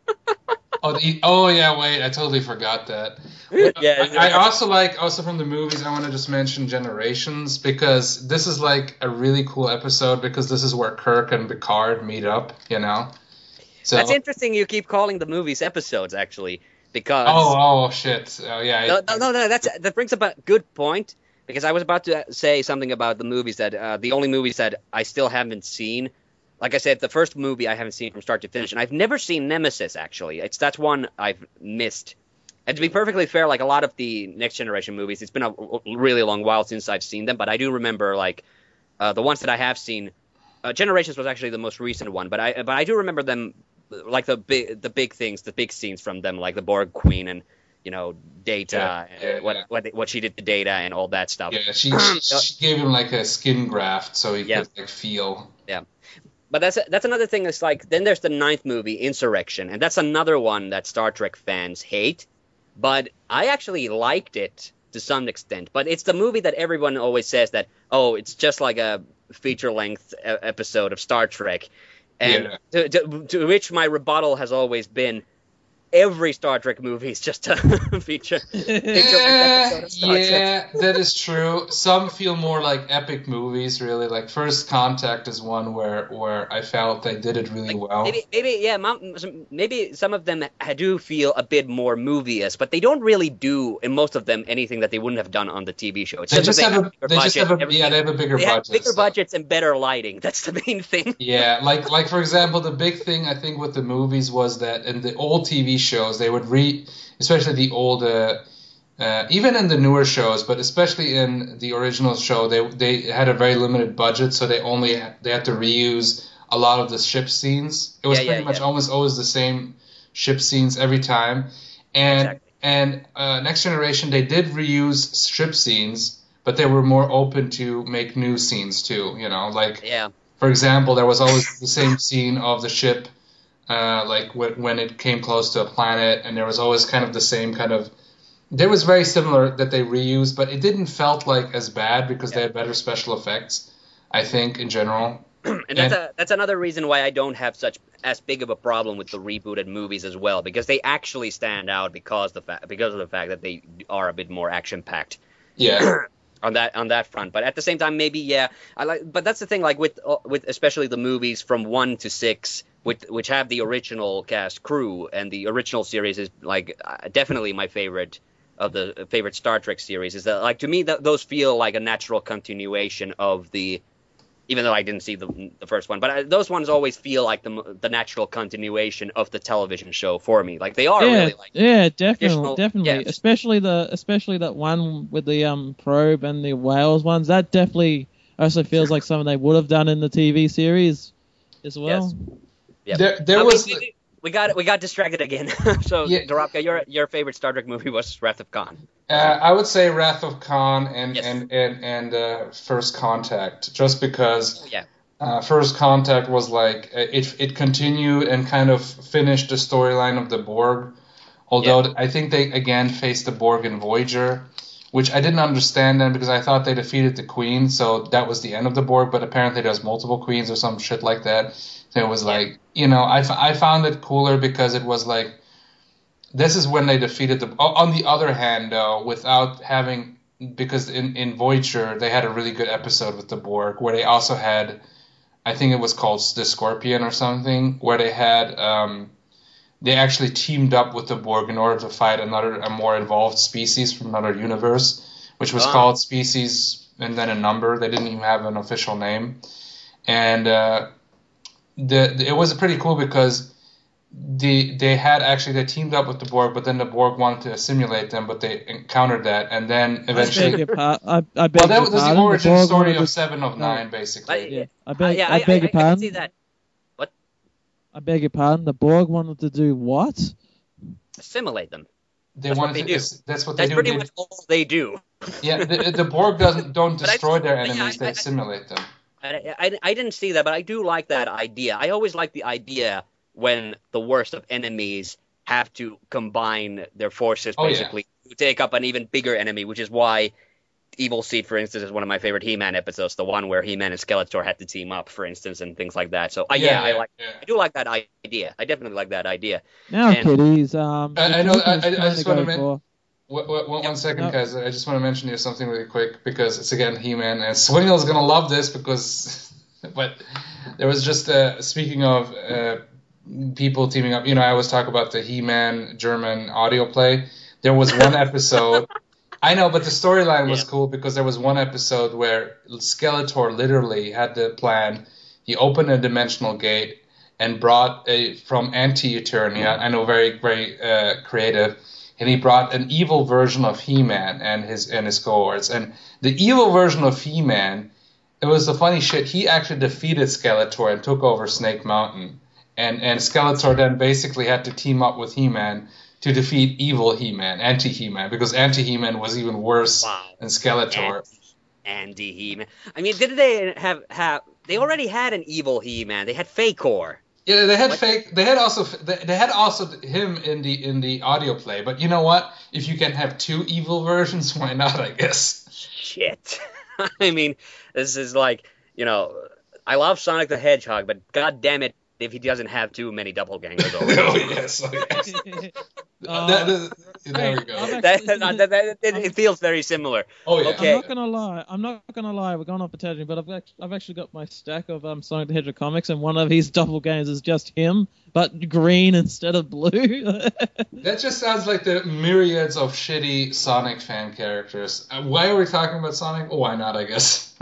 Oh, the, oh yeah, wait, I totally forgot that. yeah. I, I also like, also from the movies, I want to just mention Generations, because this is like a really cool episode, because this is where Kirk and Picard meet up, you know? So, That's interesting. You keep calling the movies episodes, actually, because oh, oh, shit. Oh, yeah. no, no, no, no, that's that brings up a good point. Because I was about to say something about the movies that uh, the only movies that I still haven't seen. Like I said, the first movie I haven't seen from start to finish, and I've never seen Nemesis. Actually, it's that's one I've missed. And to be perfectly fair, like a lot of the Next Generation movies, it's been a really long while since I've seen them. But I do remember like uh, the ones that I have seen. Uh, Generations was actually the most recent one, but I but I do remember them. Like the big, the big things, the big scenes from them, like the Borg Queen and you know Data, Yeah, yeah, and what yeah. what what she did to Data and all that stuff. Yeah, she, she, she gave him like a skin graft so he Yeah. could like feel. But that's that's another thing. It's like then there's the ninth movie, Insurrection, and that's another one that Star Trek fans hate. But I actually liked it to some extent. But it's the movie that everyone always says that oh, it's just like a feature length episode of Star Trek. And Yeah. to, to, to which my rebuttal has always been, every Star Trek movie is just a feature. feature Yeah, episode of Star yeah, Trek. that is true. Some feel more like epic movies, really. Like First Contact is one where where I felt they did it really Like, well. maybe, maybe, yeah, mom- some- maybe some of them do feel a bit more movie-esque, but they don't really do, in most of them, anything that they wouldn't have done on the T V show. It's They just just that have a bigger they just budget, have a everything- yeah they have a bigger they have budget. bigger so- budgets and better lighting. That's the main thing. Yeah, like like for example, the big thing I think with the movies was that in the old T V shows they would re, especially the old, uh, uh, even in the newer shows, but especially in the original show, they they had a very limited budget, so they only they had to reuse a lot of the ship scenes. It was Yeah, pretty yeah, much yeah. almost always the same ship scenes every time, and Exactly. and uh, Next Generation they did reuse ship scenes, but they were more open to make new scenes too. You know, like. Yeah. For example, there was always the same scene of the ship, uh, like when, when it came close to a planet, and there was always kind of the same kind of. There was very similar that they reused, but it didn't felt like as bad because they had better special effects. I think in general. And that's a that's another reason why I don't have such as big of a problem with the rebooted movies as well, because they actually stand out because the fa- because of the fact that they are a bit more action packed. Yeah. on that on that front. But at the same time, maybe yeah, I like. But that's the thing, like with uh, with especially the movies from one to six, with which have the original cast crew, and the original series is like uh, definitely my favorite of the favorite Star Trek series. Is that like to me that those feel like a natural continuation of the. Even though I didn't see the the first one, but I, those ones always feel like the the natural continuation of the television show for me. Like they are yeah, really like yeah, definitely, traditional- definitely. yeah, just- especially the especially that one with the um probe and the whales ones. That definitely also feels like something they would have done in the T V series as well. yeah. There, there I was. mean, we, we got we got distracted again. so, Yeah. Dorobka, your your favorite Star Trek movie was Wrath of Khan. Uh, I would say Wrath of Khan and Yes. and and and uh, First Contact, just because. Oh, yeah. Uh, First Contact was like uh, it. It continued and kind of finished the storyline of the Borg, although I think they again faced the Borg in Voyager, which I didn't understand then because I thought they defeated the Queen, so that was the end of the Borg. But apparently there's multiple Queens or some shit like that. So it was like you know I, f- I found it cooler because it was like this is when they defeated the. On the other hand, though, without having because in in Voyager they had a really good episode with the Borg where they also had. I think it was called the Scorpion or something, where they had um, they actually teamed up with the Borg in order to fight another a more evolved species from another universe, which was Ah. called Species and then a number. They didn't even have an official name, and uh, the, the it was pretty cool because the they had actually they teamed up with the Borg, but then the Borg wanted to assimilate them, but they encountered that, and then I eventually. beg your par- I, I beg Well, that your was the pardon. origin Borg story wanted of to- Seven of no. Nine, basically. Yeah, I Uh, beg, yeah, I, I, beg I, your I can pardon. see that. I beg your pardon. The Borg wanted to do what? Assimilate them. They That's what wanted they to. do. That's what they That's do. pretty They- much all they do. Yeah, the, the Borg doesn't don't But I- destroy their yeah, enemies; I- they I- assimilate them. I, I, I didn't see that, but I do like that idea. I always like the idea when the worst of enemies have to combine their forces, Oh, yeah. basically, to take up an even bigger enemy, which is why Evil Seed, for instance, is one of my favorite He-Man episodes, the one where He-Man and Skeletor had to team up, for instance, and things like that. So, uh, yeah, I like, yeah. I do like that idea. I definitely like that idea. Now, And- kiddies. Um, I- the I know- Joker I- is I- I trying just to wanna go men- for- What, what, one, one second, No. guys. I just want to mention here something really quick because it's again He-Man, and Swingl's gonna love this because, but there was just uh, speaking of uh, people teaming up. You know, I always talk about the He-Man German audio play. There was one episode. I know, but the storyline was Yeah. cool because there was one episode where Skeletor literally had the plan. He opened a dimensional gate and brought a from Anti-Eternia. I know, very very uh, creative. And he brought an evil version of He-Man and his and his cohorts. And the evil version of He-Man, it was the funny shit. He actually defeated Skeletor and took over Snake Mountain. And and Skeletor then basically had to team up with He-Man to defeat evil He-Man, anti-He-Man, because anti-He-Man was even worse Wow. than Skeletor. Andy He-Man. I mean, didn't they have, have they already had an evil He-Man? They had Fakor. Yeah, they had What? fake. They had also they they had also him in the in the audio play. But you know what? If you can have two evil versions, why not? I guess. Shit. I mean, this is like, you know, I love Sonic the Hedgehog, but god damn it, if he doesn't have too many doppelgangers already. Oh yes, oh, yes. Uh, That- that- there we go. I've that, actually- that- that- that- it, it feels very similar. Oh yeah. Okay. I'm not gonna lie. I'm not gonna lie. We're going off a tangent, but I've act- I've actually got my stack of um Sonic the Hedgehog comics, and one of his doppelgangers is just him, but green instead of blue. That just sounds like the myriads of shitty Sonic fan characters. Uh, why are we talking about Sonic? Oh, why not? I guess.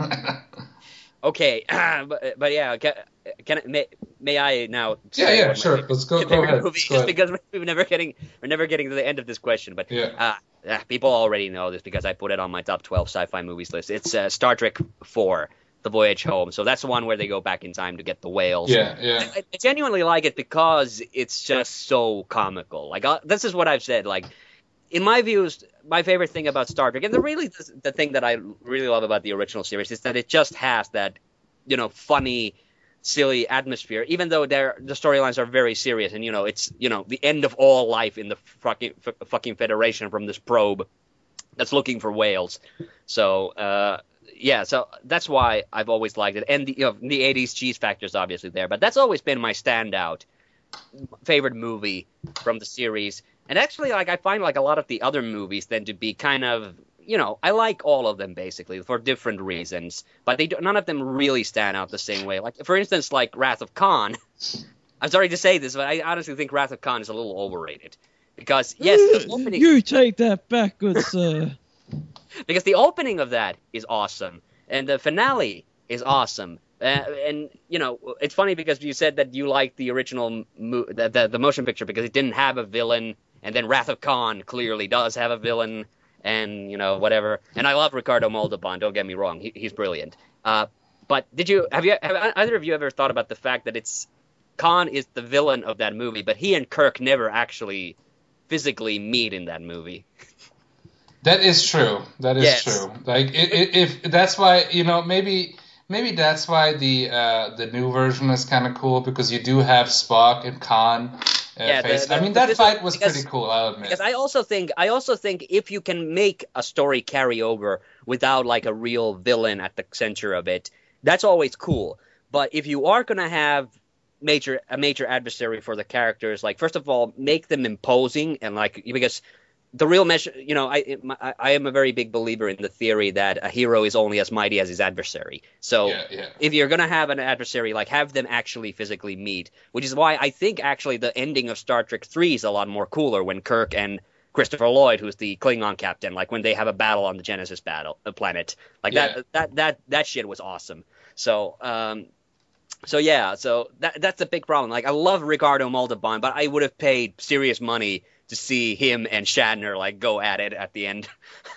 Okay, but, but yeah, can, can I, may, may I now? Yeah, say yeah, what my sure. favorite- Let's go. Go favorite ahead. movie Go is ahead. because we're never getting we're never getting to the end of this question. But Yeah. uh, uh, people already know this because I put it on my top twelve sci-fi movies list. It's uh, Star Trek four, The Voyage Home. So that's the one where they go back in time to get the whales. Yeah, yeah. I, I genuinely like it because it's just so comical. Like uh, this is what I've said. Like in my views, my favorite thing about Star Trek, and the really the, the thing that I really love about the original series is that it just has that, you know, funny, silly atmosphere. Even though they're, the storylines are very serious, and you know, it's you know the end of all life in the fucking f- fucking Federation from this probe that's looking for whales. So. uh Yeah, so that's why I've always liked it, and the, you know, the eighties cheese factor is obviously there, but that's always been my standout favorite movie from the series. And actually, like I find like a lot of the other movies tend to be kind of, you know, I like all of them basically for different reasons, but they do, none of them really stand out the same way. Like for instance, like Wrath of Khan. I'm sorry to say this, but I honestly think Wrath of Khan is a little overrated because yes, the opening. You take that back, good sir. Because the opening of that is awesome, and the finale is awesome. Uh, and, you know, it's funny because you said that you liked the original, mo- the, the, the motion picture because it didn't have a villain, and then Wrath of Khan clearly does have a villain, and, you know, whatever. And I love Ricardo Montalban, don't get me wrong, he, he's brilliant. Uh, but did you, have you, have either of you ever thought about the fact that it's, Khan is the villain of that movie, but he and Kirk never actually physically meet in that movie? That is true. That is Yes. true. Like, it, it, if that's why, you know, maybe maybe that's why the uh, the new version is kind of cool because you do have Spock and Khan uh, Yeah, the- face. the- I mean, the that vis- fight was because- pretty cool. I'll admit. Because I also think I also think if you can make a story carry over without like a real villain at the center of it, that's always cool. But if you are gonna have major a major adversary for the characters, like first of all, make them imposing and like because the real measure, you know, I, I I am a very big believer in the theory that a hero is only as mighty as his adversary. So Yeah, yeah. if you're gonna have an adversary, like have them actually physically meet, which is why I think actually the ending of Star Trek three is a lot more cooler when Kirk and Christopher Lloyd, who's the Klingon captain, like when they have a battle on the Genesis battle uh, planet, like Yeah. that that that that shit was awesome. So um. So yeah, so that that's a big problem. Like I love Ricardo Montalban, but I would have paid serious money to see him and Shatner like go at it at the end.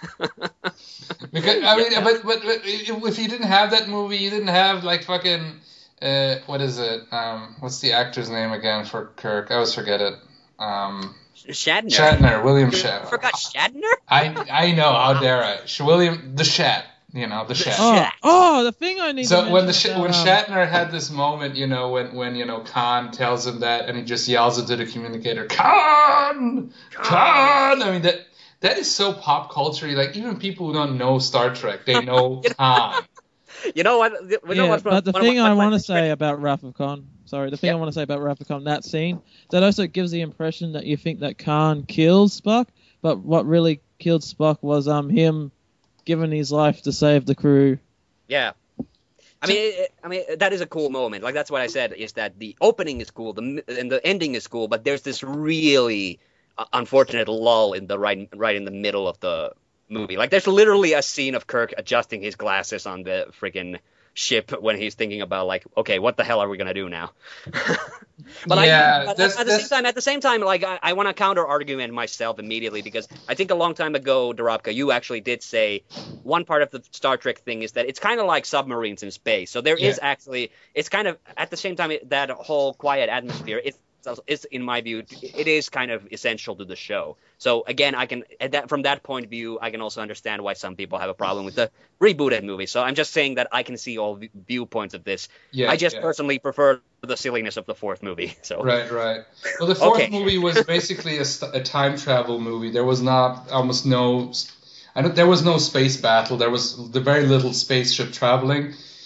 Because I mean, but, but but if you didn't have that movie, you didn't have like fucking uh, what is it? Um, what's the actor's name again for Kirk? I always forget it. Um, Shatner. Shatner, William You Shatner. forgot Shatner? I I know. How dare I? Sh- William the Shat. You know the Shat. Oh, Shat. oh, the thing I need to So when the mention Sh- when about, um, Shatner had this moment, you know, when when you know Khan tells him that, and he just yells into the communicator, "Khan, Khan!" I mean that that is so pop culture. Like even people who don't know Star Trek, they know Khan. You know what? You know yeah, what's but the one of thing my- I one of my want to favorite- say about Wrath of Khan, sorry, the thing Yep. I want to say about Wrath of Khan, that scene, that also gives the impression that you think that Khan kills Spock, but what really killed Spock was um him giving his life to save the crew. Yeah. I mean, it, I mean that is a cool moment. Like that's what I said is that the opening is cool, the m- and the ending is cool, but there's this really uh, unfortunate lull in the right right in the middle of the movie. Like there's literally a scene of Kirk adjusting his glasses on the freaking ship when he's thinking about like, okay, what the hell are we gonna do now? But Yeah, I, but that's- at the that's- same time, at the same time, like I, I want to counter argument myself immediately because I think a long time ago, Dorobka, you actually did say one part of the Star Trek thing is that it's kind of like submarines in space. So there is Yeah. actually, it's kind of at the same time it, that whole quiet atmosphere. It's is in my view, it is kind of essential to the show. So again, I can at that from that point of view, I can also understand why some people have a problem with the rebooted movie. So I'm just saying that I can see all v- viewpoints of this. Yeah, I just yeah. personally prefer the silliness of the fourth movie. So Right, right. Well, the fourth Okay. movie was basically a, st- a time travel movie. There was not almost no, I don't, there was no space battle. There was the very little spaceship traveling.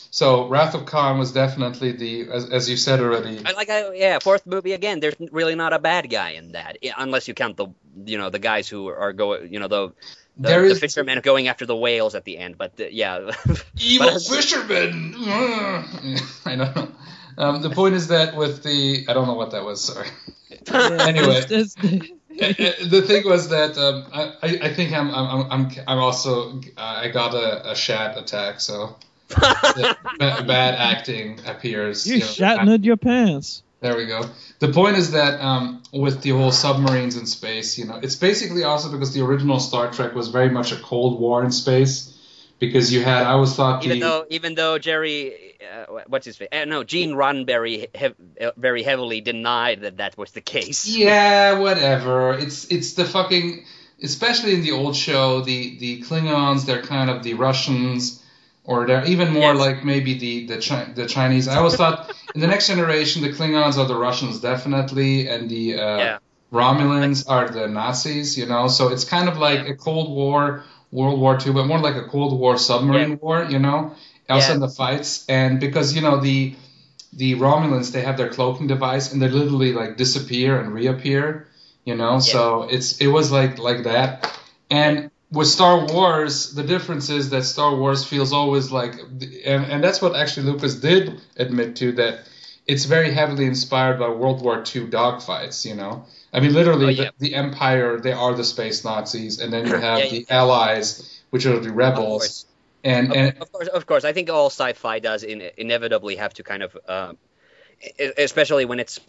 So Wrath of Khan was definitely the, as, as you said already. I like, I, yeah, fourth movie again. There's really not a bad guy in that, i- unless you count the, you know, the guys who are going, you know, the the, There the is- fishermen going after the whales at the end. But the, yeah, Evil But- fisherman. I know. Um, the point is that with the, I don't know what that was. Sorry. Yeah, Anyway. it's- it's- Uh, uh, the thing was that um, I, I I think I'm I'm I'm I'm also uh, I got a, a shat attack, so ba- bad acting appears. you know, shattered your pants. There we go. The point is that um, with the whole submarines in space, you know, it's basically also because the original Star Trek was very much a Cold War in space, because you had I always thought even the though even though Jerry, uh, what's his face? Uh, no, Gene Roddenberry hev- uh, very heavily denied that that was the case. yeah, whatever. It's it's the fucking, especially in the old show, the the Klingons, they're kind of the Russians, or they're even more Yes. like maybe the the, Chi- the Chinese. I always thought in the Next Generation the Klingons are the Russians definitely, and the uh, Yeah. Romulans are the Nazis. You know, so it's kind of like a Cold War, World War Two, but more like a Cold War submarine Yeah. war. You know, also Yeah. in the fights, and because you know the the Romulans, they have their cloaking device and they literally like disappear and reappear, you know. So it's it was like like that. And with Star Wars, the difference is that Star Wars feels always like, and and that's what actually Lucas did admit to, that it's very heavily inspired by World War Two dogfights, you know. I mean, literally, Oh, yeah. the, the Empire, they are the space Nazis, and then you have Yeah, the yeah. Allies, which are the Of rebels. course. And Of, and of course, of course. I think all sci-fi does in, inevitably have to kind of, uh, e- especially when it's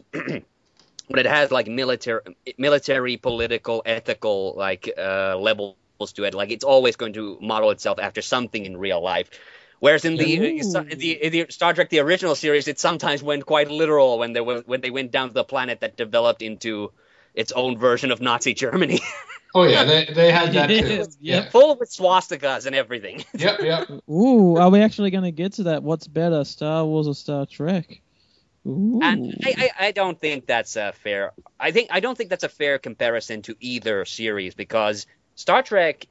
when it has like military, military, political, ethical like uh, levels to it. Like it's always going to model itself after something in real life. Whereas in the, Ooh. the, the Star Trek, the original series, it sometimes went quite literal when they were, when they went down to the planet that developed into its own version of Nazi Germany, oh yeah, they they had that too. Yeah, Yeah. full with swastikas and everything. Yep, yep. Ooh, are we actually going to get to that? What's better, Star Wars or Star Trek? Ooh. And I, I, I don't think that's a fair. I think I don't think that's a fair comparison to either series, because Star Trek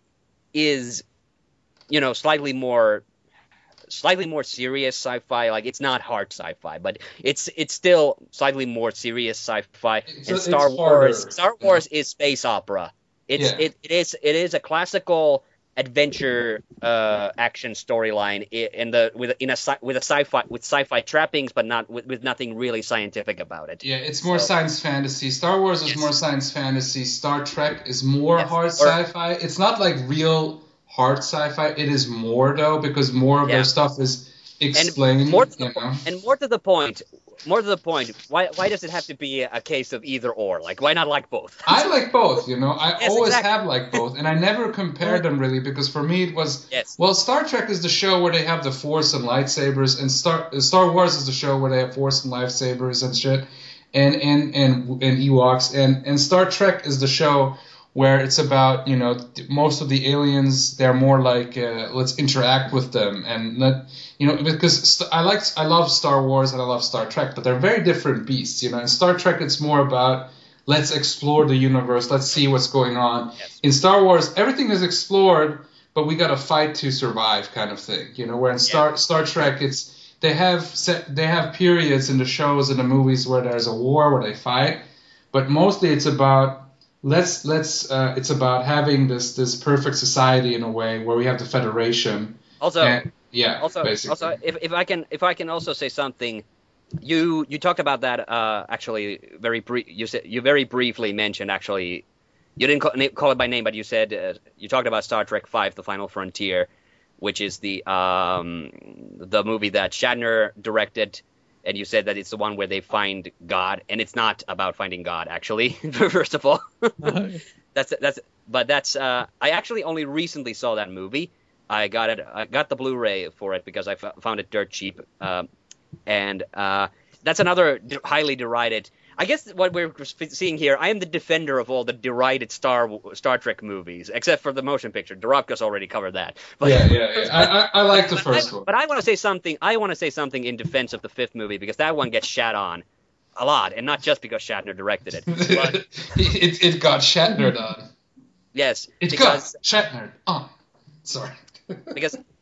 is, you know, slightly more, slightly more serious sci-fi. Like it's not hard sci-fi, but it's it's still slightly more serious sci-fi. It's- and it's Star harder, Wars, Star Wars is space opera. It's Yeah. it, it is it is a classical adventure uh, action storyline i- in the with in a sci- with a sci-fi with sci-fi trappings, but not with, with nothing really scientific about it. Yeah, it's more So- science fantasy. Star Wars is Yes. more science fantasy. Star Trek is more Yes. hard Or- sci-fi. It's not like real hard sci-fi. It is more though, because more of Yeah. their stuff is explained. more to you the, know? and more to the point, more to the point. Why why does it have to be a case of either or? Like why not like both? I like both, you know. I Yes, always exactly. have liked both, and I never compared them really, because for me it was Yes. well, Star Trek is the show where they have the Force and lightsabers, and Star Star Wars is the show where they have Force and lightsabers and shit, and and and and Ewoks, and and Star Trek is the show where it's about, you know, most of the aliens, they're more like uh, let's interact with them and let, you know, because st- I like I love Star Wars and I love Star Trek, but they're very different beasts, you know. In Star Trek it's more about let's explore the universe, let's see what's going on. Yes. In Star Wars everything is explored, but we got to fight to survive, kind of thing, you know. Where in Star Star Trek it's they have set, they have periods in the shows and the movies where there's a war where they fight, but mostly it's about let's let's uh, it's about having this this perfect society in a way where we have the Federation. Also, and, yeah, also, basically. also, if, if I can if I can also say something, you you talked about that uh, actually very brief. You said you very briefly mentioned actually. You didn't call, na- call it by name, but you said uh, you talked about Star Trek five, The Final Frontier, which is the um, the movie that Shatner directed, and you said that it's the one where they find God, and it's not about finding God, actually. First of all, No. that's that's but that's uh, I actually only recently saw that movie. I got it. I got the Blu-ray for it because I f- found it dirt cheap, um, and uh, that's another d- highly derided. I guess what we're seeing here, I am the defender of all the derided Star Star Trek movies, except for the motion picture. Dorobka's already covered that. But, yeah, yeah, yeah. I, I, I like the but first I, one. But I want to say something. I want to say something in defense of the fifth movie, because that one gets shat on a lot, and not just because Shatner directed it. But it, it got Shatner on. yes, It because got Shatner on. Sorry. because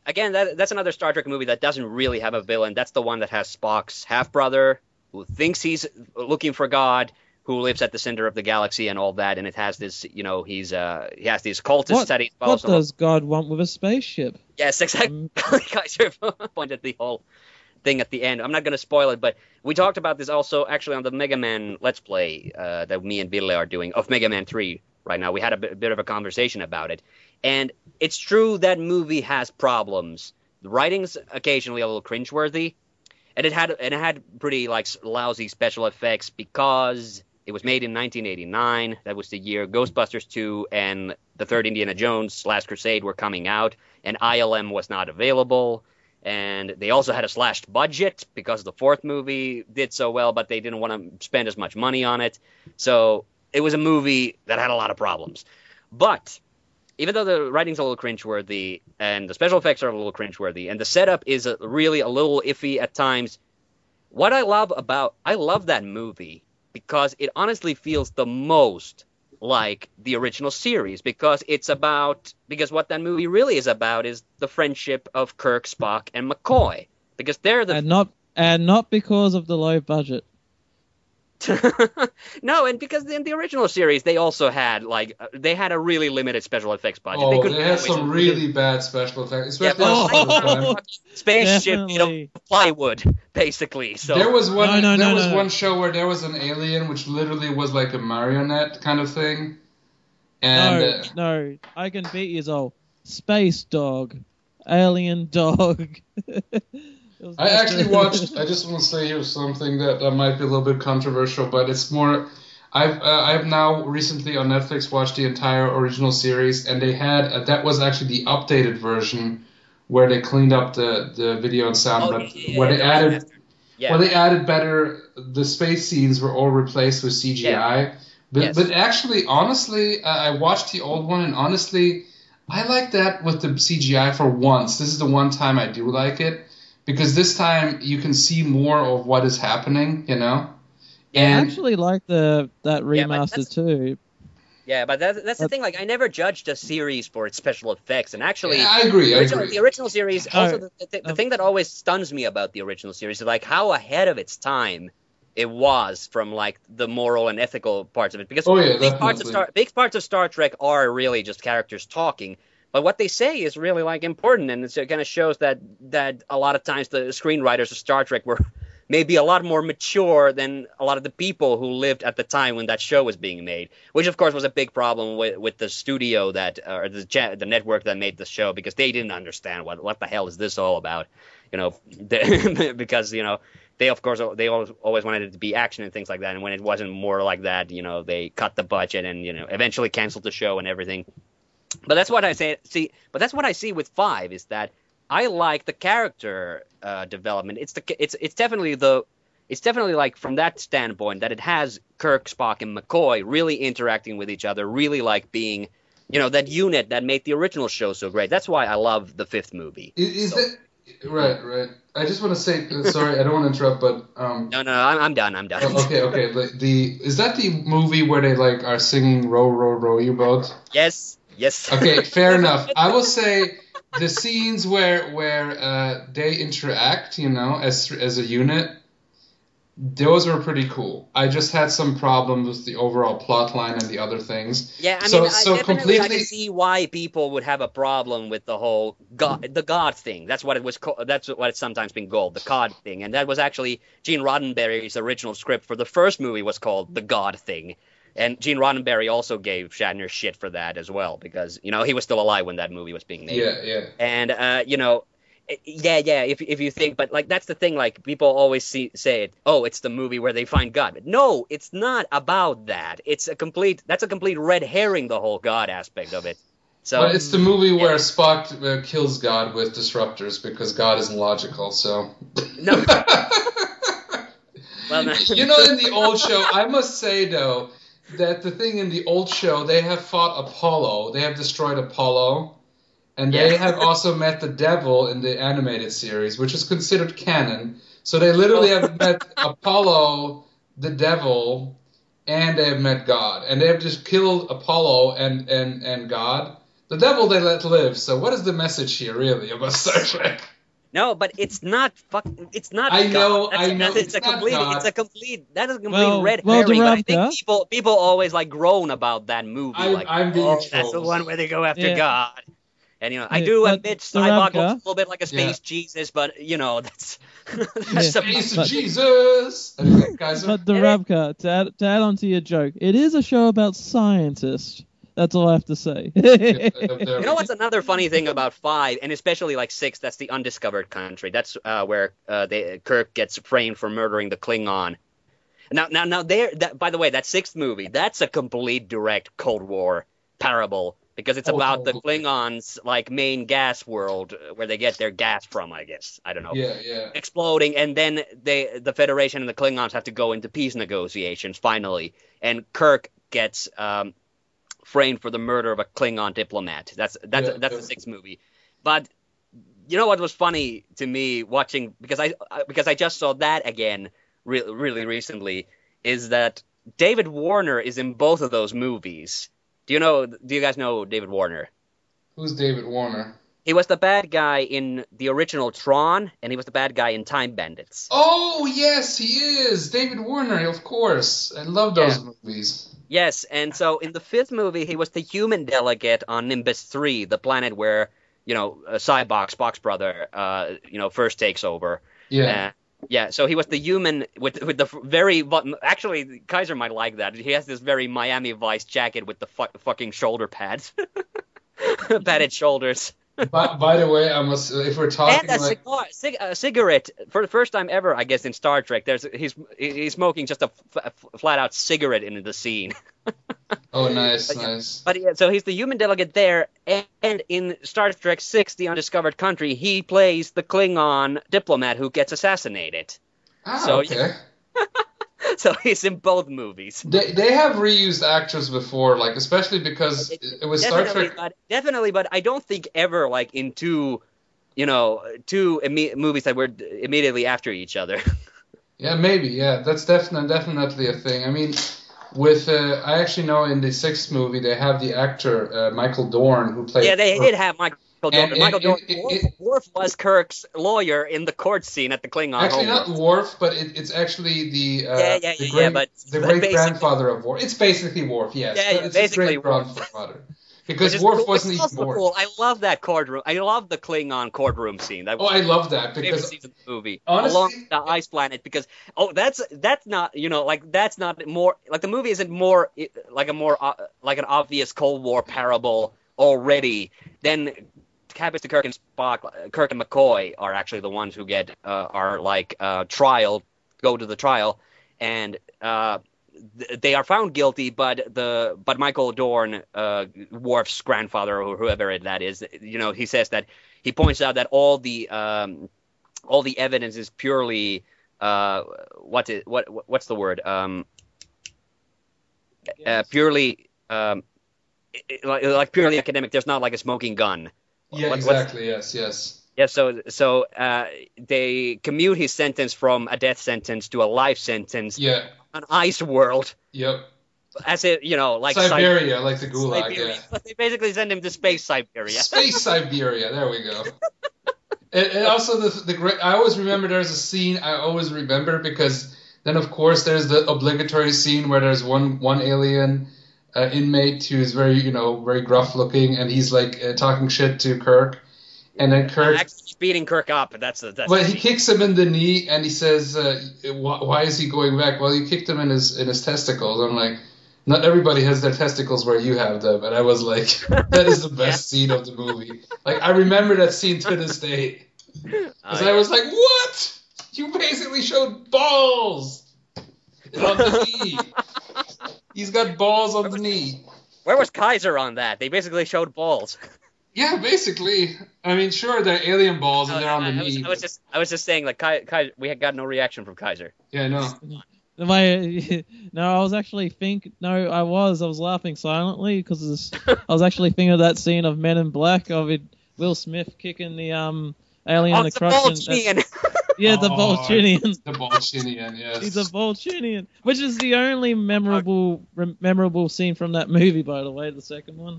again, that, that's another Star Trek movie that doesn't really have a villain. That's the one that has Spock's half-brother, who thinks he's looking for God, who lives at the center of the galaxy and all that, and it has this, you know, he's uh, he has these cultists What, that he what follows. does God want with a spaceship? Yes, exactly. Kaiser pointed the whole thing at the end. I'm not going to spoil it, but we talked about this also actually on the Mega Man Let's Play uh, that me and Ville are doing of Mega Man three right now. We had a bit, bit of a conversation about it. And it's true that movie has problems. The writing's occasionally a little cringeworthy, and it had and it had pretty like lousy special effects because it was made in nineteen eighty-nine. That was the year Ghostbusters two and the third Indiana Jones Last Crusade were coming out, and I L M was not available. And they also had a slashed budget because the fourth movie did so well, but they didn't want to spend as much money on it. So it was a movie that had a lot of problems. But even though the writing's a little cringeworthy and the special effects are a little cringeworthy and the setup is a, really a little iffy at times, what I love about I love that movie because it honestly feels the most like the original series because it's about because what that movie really is about is the friendship of Kirk, Spock, and McCoy because they're the and not and not because of the low budget. No, and because in the original series they also had like uh, they had a really limited special effects budget. Oh, they, they had some really bad special effects, especially yeah, on but, Cyberpunk. like, spaceship, you know, Definitely. plywood, basically. So There was one. No, no, there no, was no. one show where there was an alien which literally was like a marionette kind of thing, and no, uh, no, I can beat you all. Space dog, alien dog. It was I just actually a- watched. I just want to say here something that, that might be a little bit controversial, but it's more. I've uh, I've now recently on Netflix watched the entire original series, and they had uh, that was actually the updated version where they cleaned up the, the video and sound, Oh, but yeah, yeah, where they yeah, added yeah. where they added better. The space scenes were all replaced with C G I, but Yes. but actually, honestly, uh, I watched the old one, and honestly, I like that with the C G I for once. This is the one time I do like it. Because this time you can see more of what is happening, you know? I And actually like the that Yeah, but remaster that's- too. Yeah, but that's, that's the But- thing. Like, I never judged a series for its special effects, and actually, I agree, the I original, agree. the original series. No, Also, the, the, the um, thing that always stuns me about the original series is like how ahead of its time it was from like the moral and ethical parts of it. Because Oh, yeah, big parts of definitely. Star big parts of Star Trek are really just characters talking. But what they say is really like important, and it's, it kind of shows that that a lot of times the screenwriters of Star Trek were maybe a lot more mature than a lot of the people who lived at the time when that show was being made. Which of course was a big problem with, with the studio that uh, or the cha- the network that made the show because they didn't understand what what the hell is this all about, you know, they, because you know they of course they always always wanted it to be action and things like that, and when it wasn't more like that, you know, they cut the budget and you know eventually canceled the show and everything. But that's what I say. See, but that's what I see with five is that I like the character uh, development. It's the it's it's definitely the it's definitely like from that standpoint that it has Kirk, Spock, and McCoy really interacting with each other, really like being, you know, that unit that made the original show so great. That's why I love the fifth movie. Is, is So- it right? Right. I just want to say, uh, sorry, I don't want to interrupt, but um. No, no, no I'm, I'm done. I'm done. oh, okay, okay. The, the is that the movie where they like are singing "Row, Row, Row Your Boat"? Yes, yes. Okay, fair enough. I will say the scenes where where uh, they interact, you know, as as a unit, those were pretty cool. I just had some problems with the overall plot line and the other things. Yeah, I So- mean, so I definitely I completely- can see why people would have a problem with the whole God, the God thing. That's what it was called. That's what it's sometimes been called, the God thing. And that was actually Gene Roddenberry's original script for the first movie was called The God Thing. And Gene Roddenberry also gave Shatner shit for that as well because you know he was still alive when that movie was being made. Yeah, yeah. And uh, you know, yeah, yeah. If if you think, but like that's the thing. Like people always see, say it. Oh, it's the movie where they find God. But no, it's not about that. It's a complete. That's a complete red herring. The whole God aspect of it. So But it's the movie where Spock uh, kills God with disruptors because God isn't logical. So. no. Well, no. You know, in the old show, I must say though that the thing in the old show, they have fought Apollo. They have destroyed Apollo. And they Yeah. have also met the devil in the animated series, which is considered canon. So they literally Oh. have met Apollo, the devil, and they have met God. And they have just killed Apollo and, and, and God. The devil they let live. So what is the message here, really, about Star Trek? No, but it's not fuck. It's not. I know, God. That's I a, know, It's, it's a not complete. God. It's a complete. That is a complete Well- red well, herring. But I Duravka- think people people always like groan about that movie. I'm- like, I'm being oh, that's the exposed. one where they go after Yeah. God. And you know, I Yeah, do but admit Cybok Duravka- looks a little bit like a space Yeah. Jesus, but you know that's. that's Yeah. some- Face of But- Jesus! Anyway, guys, But the Ravka, to add, to add on to your joke, it is a show about scientists. That's all I have to say. You know what's another funny thing about five, and especially like six? That's the undiscovered country. That's uh, where uh, they, Kirk gets framed for murdering the Klingon. Now, now, now, there. That, by the way, that sixth movie, that's a complete direct Cold War parable because it's Oh, about the totally. Klingons' like main gas world uh, where they get their gas from. I guess I don't know. Yeah, yeah. Exploding, and then they, the Federation and the Klingons have to go into peace negotiations finally, and Kirk gets um, framed for the murder of a Klingon diplomat. That's that's Yeah, that's yeah. the sixth movie. But you know what was funny to me watching because I I- because I just saw that again re- really recently is that David Warner is in both of those movies. Do you know? Do you guys know David Warner? Who's David Warner? He was the bad guy in the original Tron, and he was the bad guy in Time Bandits. Oh, yes, he is! David Warner, of course. I love those Yeah. movies. Yes, and so in the fifth movie, he was the human delegate on Nimbus three, the planet where, you know, uh, Cybok, Spock's brother, uh, you know, first takes over. Yeah. Uh, yeah, so he was the human with with the f- very actually Kaiser might like that. He has this very Miami Vice jacket with the fu- fucking shoulder pads, padded shoulders, by, by the way, I must. If we're talking and a like, cigar, cig- a cigarette for the first time ever, I guess, in Star Trek. There's he's he's smoking just a f- flat out cigarette in the scene. oh, nice, But yeah, nice. But yeah, so he's the human delegate there, and, and in Star Trek six, The Undiscovered Country, he plays the Klingon diplomat who gets assassinated. Ah, so, okay. So he's in both movies. They they have reused actors before, like especially because it, it was Star Definitely, Trek. but definitely, but I don't think ever like in two, you know, two imme- movies that were d- immediately after each other. Yeah, maybe. Yeah, that's definitely definitely a thing. I mean, with uh, I actually know in the sixth movie they have the actor uh, Michael Dorn who played. Yeah, they did have Michael Dorn. And- Michael and- Dorn. and- Worf, and- Worf was Kirk's lawyer in the court scene at the Klingon Actually, not homeworld. Worf, but it, it's actually the uh, Yeah, yeah, the yeah, great, yeah, but- the but great basically- grandfather of Worf. It's basically Worf, yes. Yeah, but yeah, it's basically his great Worf. grandfather. Because Which is Worf cool. wasn't It's even also born. cool. I love that courtroom. I love the Klingon courtroom scene. That Oh, was I love that my favorite because scene of the movie, honestly- along with the ice planet. Because oh, that's that's not you know like that's not more like the movie isn't more i- like a more uh, like an obvious Cold War parable already. Then Captain Kirk and Spock, Kirk and McCoy are actually the ones who get uh, are like uh, trial, go to the trial, and uh, th- they are found guilty. But the but Michael Dorn, uh, Worf's grandfather or whoever that is, you know, he says that he points out that all the um, all the evidence is purely uh, what is what what's the word um, uh, purely um, i- i- like, like purely academic. There's not like a smoking gun. yeah, What- what's- exactly, yes, yes. Yeah, so so uh, they commute his sentence from a death sentence to a life sentence, Yeah, an ice world, yep. as it you know like Siberia, like the Sib- Gulag, Siberia. yeah. But they basically send him to space Siberia. Space Siberia, there we go. And, and also the the great. I always remember there's a scene I always remember because then of course there's the obligatory scene where there's one one alien uh, inmate who's very you know very gruff looking and he's like uh, talking shit to Kirk, and then Kirk. Actually, he's beating Kirk up. That's the that's. Well, the he scene. kicks him in the knee and he says, uh, why, "Why is he going back?" Well, you kicked him in his in his testicles. I'm like, not everybody has their testicles where you have them, and I was like, that is the best scene of the movie. Like I remember that scene to this day. Because Oh, I was like, what? You basically showed balls on the knee. He's got balls on the knee. Where was Kaiser on that? They basically showed balls. Yeah, basically. I mean, sure, they're alien balls and they're on the I, I was, knee. I was just I was just saying like Kai, Kai, we had got no reaction from Kaiser. Yeah, no. My, no, I was actually think. No, I was. I was laughing silently because I was actually thinking of that scene of Men in Black of it, Will Smith kicking the um alien Oh, in the it's a crotch. and that- Bolchinian. yeah, the Oh, Bolchinian. The Bolchinian, yes. He's a Bolchinian, which is the only memorable rem- memorable scene from that movie, by the way, the second one.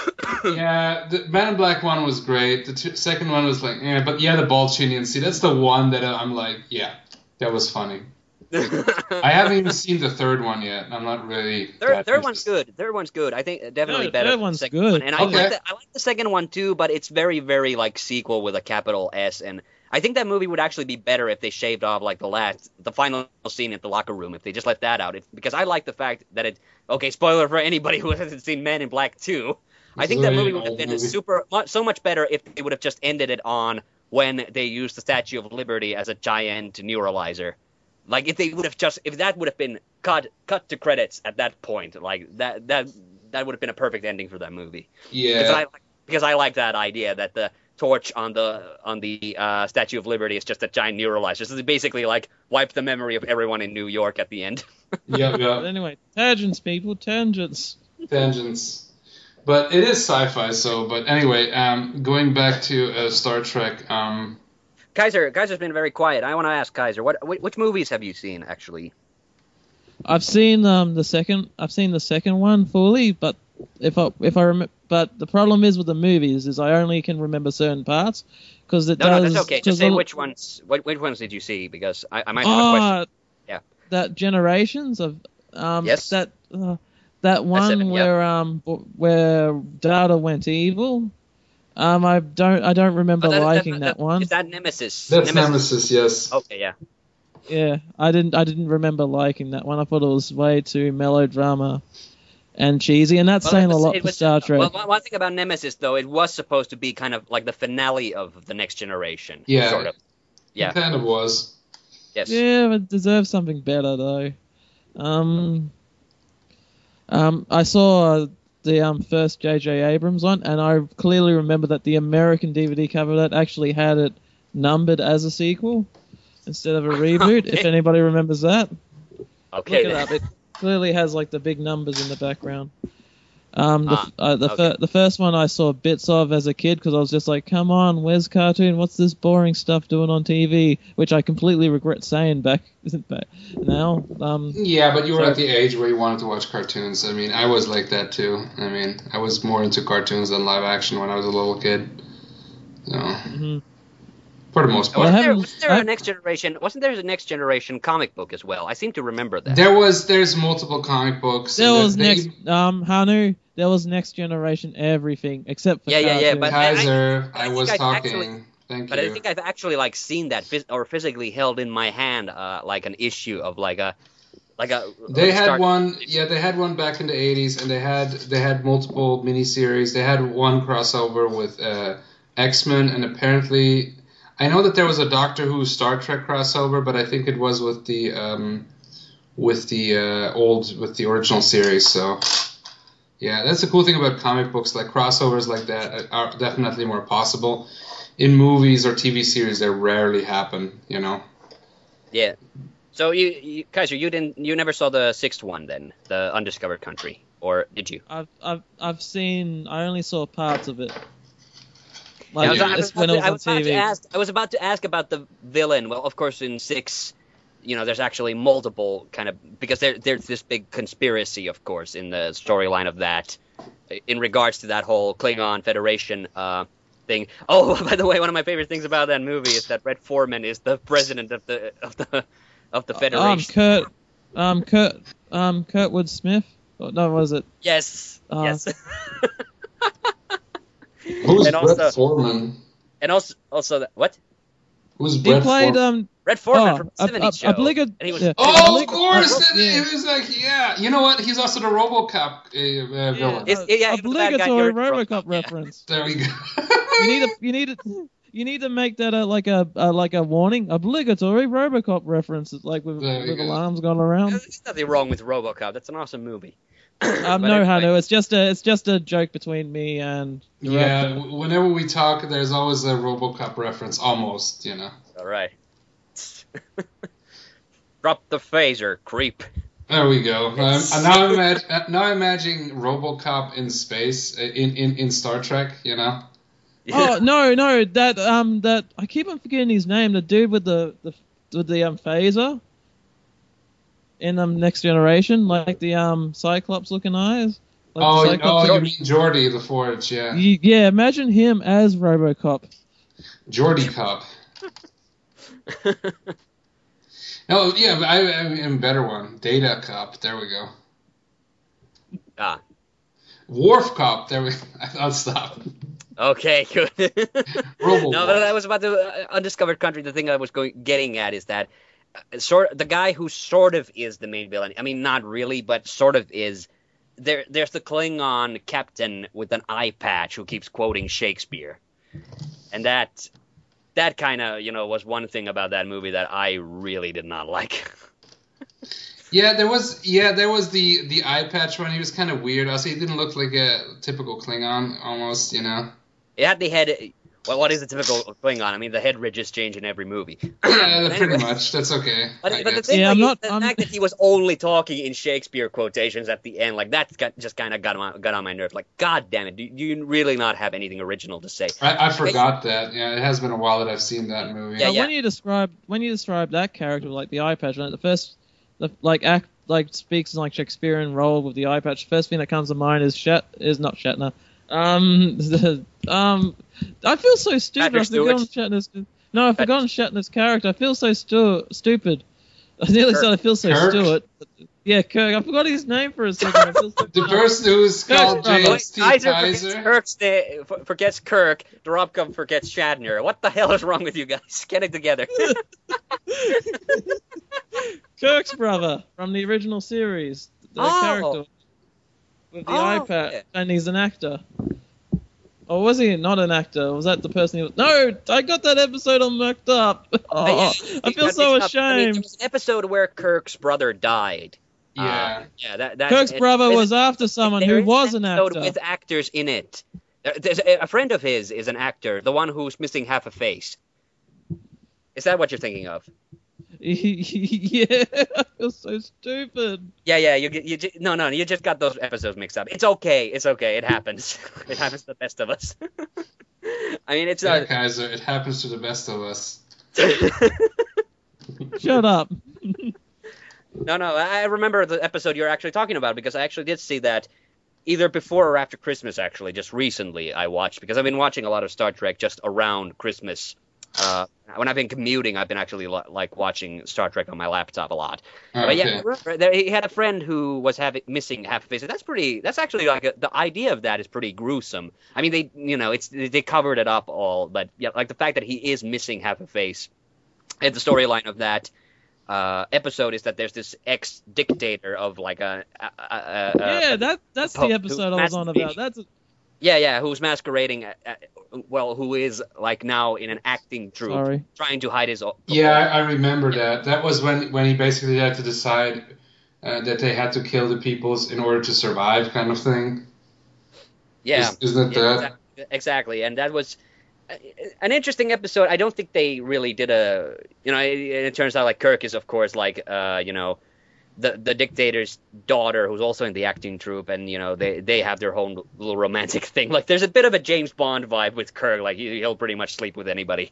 Yeah, the Man in Black one was great. The two, second one was like, yeah, but yeah, the bald Chinian see, that's the one that I'm like, yeah, that was funny. I haven't even seen the third one yet. I'm not really. Third, third one's good. Third one's good. I think definitely Third- better. third than the one's second good. One. And I Okay. like the, I like the second one too, but it's very, very like sequel with a capital S. And I think that movie would actually be better if they shaved off like the last, the final scene at the locker room. If they just left that out, if, because I like the fact that it. Okay, spoiler for anybody who hasn't seen Men in Black two. I think that movie would have been a super, much, so much better if they would have just ended it on when they used the Statue of Liberty as a giant neuralizer. Like if they would have just, if that would have been cut, cut to credits at that point, like that, that, that would have been a perfect ending for that movie. Yeah. Because I, because I like that idea that the torch on the on the uh, Statue of Liberty is just a giant neuralizer. So it's basically like wipe the memory of everyone in New York at the end. Yeah, But yeah. anyway, tangents, people, tangents. Tangents. But it is sci-fi, so. But anyway, um, going back to uh, Star Trek. Um, Kaiser, Kaiser's been very quiet. I want to ask Kaiser, what, wh- which movies have you seen actually? I've seen um the second. I've seen the second one fully, but if I if I rem- but the problem is with the movies is I only can remember certain parts because it No, does. no, that's okay. 'cause Just say the- which ones. What, which ones did you see? Because I, I might have a question. Ah, Yeah. that Generations of um Yes. that uh, that one seven, yeah. where um w- where Data went evil. Um, I don't I don't remember Oh, that- liking that- that, that- one. Is that Nemesis? that's Nemesis, yes. Okay, yeah. Yeah, I didn't I didn't remember liking that one. I thought it was way too melodrama and cheesy, and that's Well, saying it was- a lot it for was- Star Trek. Well, one one thing about Nemesis, though, it was supposed to be kind of like the finale of the Next Generation. Yeah. Sort of. Yeah. It kind of was. Yes. Yeah, it deserves something better though. Um, um, I saw the um first J J Abrams one, and I clearly remember that the American D V D cover of that actually had it numbered as a sequel instead of a reboot. If Okay. anybody remembers that, Okay. look it up. It clearly has like the big numbers in the background. Um, the Ah, uh, the, okay. fir- the first one I saw bits of as a kid because I was just like, come on, where's cartoon? What's this boring stuff doing on T V? Which I completely regret saying back, back now. Um, Yeah, but you were So- at the age where you wanted to watch cartoons. I mean, I was like that too. I mean, I was more into cartoons than live action when I was a little kid. So, mhm. for the most Well, I part. Wasn't there, haven't- wasn't there I- a Next Generation? Wasn't there a Next Generation comic book as well? I seem to remember that. There was, there's multiple comic books. There and was they- next um Hanu. There was Next Generation everything except for Yeah, yeah, yeah, cartoon. but- I- Kaiser, I I, think was I've talking. actually- Thank But you. I think I've actually like seen that phys- or physically held in my hand, uh, like an issue of like a, like a. They a had Star- one, yeah. They had one back in the eighties, and they had they had multiple miniseries. They had one crossover with uh, X-Men, and apparently, I know that there was a Doctor Who Star Trek crossover, but I think it was with the um, with the uh, old with the original series. So, yeah, that's the cool thing about comic books. Like crossovers like that are definitely more possible. In movies or T V series, they rarely happen. You know. Yeah. So you, you, Kaiser, you didn't, you never saw the sixth one then, the Undiscovered Country, or did you? I've I've I've seen. I only saw parts of it. I Like was, I was, it's when it was I on was about T V. to ask. I was about to ask about the villain. Well, of course, in six, you know, there's actually multiple kind of because there, there's this big conspiracy, of course, in the storyline of that, in regards to that whole Klingon Federation uh, thing. Oh, by the way, one of my favorite things about that movie is that Red Foreman is the president of the of the of the Um, Federation. Kurt, um, Kurt, um, Kurtwood Smith. Oh, no, was it? Yes, Uh, yes. Who's And Brett also- Foreman? And also, also that, what? Who's He Brett played Foreman? um. Red Foreman Oh, from a- the seventies a- show. obligat- and he was yeah. Oh, Like- of course! uh, yeah. It was like, yeah. You know what? He's also the RoboCop uh, uh, villain. It's- yeah, he was the bad guy obligatory here in Ro- RoboCop yeah. reference. There we go. You need a you need a, you need to make that a, like a, a like a warning. Obligatory RoboCop references, like with, There we with go. alarms going around. There's nothing wrong with RoboCop. That's an awesome movie. Um, But no, anyway, Hanu, it's just a it's just a joke between me and the Yeah, director. w- whenever we talk, there's always a RoboCop reference, almost, you know. All right. Drop the phaser, creep. There we go. Um, and now I'm imag- uh, now I'm imagining RoboCop in space, uh, in, in, in Star Trek, you know. Oh no, no, that um that I keep on forgetting his name. The dude with the the with the um phaser in um Next Generation, like the um Cyclops looking eyes. Like Oh, the Cyclops. oh, you mean Geordie the Forge? Yeah, Y- Yeah, imagine him as RoboCop. Geordie Cop. No, yeah, but I, I mean, a better one. Data Cop. There we go. Ah, Wharf Cop. There we. I'll stop. okay, good. Robo. No, but I was about to uh, undiscovered country. The thing I was going getting at is that uh, sort the guy who sort of is the main villain. I mean, not really, but sort of is. There, there's the Klingon captain with an eye patch who keeps quoting Shakespeare, and that that kind of you know was one thing about that movie that I really did not like. Yeah, there was yeah there was the the eye patch one. He was kind of weird. Also, he didn't look like a typical Klingon, almost. You know. It had the head. Well, what is the typical Klingon? I mean, the head ridges change in every movie. Yeah, pretty much. That's okay. But, I but the guess. thing Yeah, like, I'm is not- the I'm- fact that he was only talking in Shakespeare quotations at the end, like that got, just kind of got on, got on my nerves. Like, God damn it, do, do you really not have anything original to say? I, I forgot that. Yeah, it has been a while that I've seen that movie. Yeah, But when you describe when you describe that character like the eye patch, like the first, the, like act like speaks in like Shakespearean role with the eye patch. First thing that comes to mind is Shat is not Shatner. Um, the, um, I feel so stupid. Patrick I've forgotten Shatner's. No, I've forgotten Shatner's character. I feel so stu- stupid. I nearly Kirk. said I feel so Kirk? Stuart. Yeah, Kirk. I forgot his name for a second. I feel so The person who's called Kirk, James T. Kaiser forgets, Kaiser. Kirk's na- f- forgets Kirk, Dorobkov forgets Shatner. What the hell is wrong with you guys? Get it together. Kirk's brother from the original series. The Oh. character with the Oh, eye patch, yeah. and he's an actor. Or was he not an actor? Was that the person he was? No, I got that episode all mucked up. Oh, Yeah, I he feel got so mixed up. I mean, ashamed. there was an episode where Kirk's brother died. Yeah. Uh, yeah, that, that Kirk's and- brother and was after someone there who is was an episode actor. with actors in it. There- There's a, a friend of his is an actor, the one who's missing half a face. Is that what you're thinking of? Yeah, I feel so stupid. Yeah, yeah. You, you, ju- no, no. You just got those episodes mixed up. It's okay. It's okay. It happens. It happens to the best of us. I mean, it's Yeah, not. Kaiser. It happens to the best of us. Shut up. No, no. I remember the episode you're actually talking about because I actually did see that either before or after Christmas. Actually, just recently I watched because I've been watching a lot of Star Trek just around Christmas. Uh, when I've been commuting, I've been actually li- like watching Star Trek on my laptop a lot. Oh, But yeah, okay. I remember there, he had a friend who was having missing half a face. That's pretty. That's actually like a, the idea of that is pretty gruesome. I mean, they you know it's they covered it up all, but yeah, like the fact that he is missing half a face. And the storyline of that uh, episode is that there's this ex-dictator of like a, a, a, a Yeah, that that's po- the episode I was on about. That's yeah yeah who's masquerading uh, uh, well who is like now in an acting troupe sorry. trying to hide his. o- Yeah, I, I remember that. That was when when he basically had to decide uh, that they had to kill the peoples in order to survive, kind of thing. yeah. Is, isn't it Yeah, that? exactly, exactly, and that was uh, an interesting episode. I don't think they really did a, you know, it, it turns out like Kirk is of course like, uh, you know, the the dictator's daughter who's also in the acting troupe, and you know they they have their own little romantic thing. Like there's a bit of a James Bond vibe with Kirk. Like he, he'll pretty much sleep with anybody.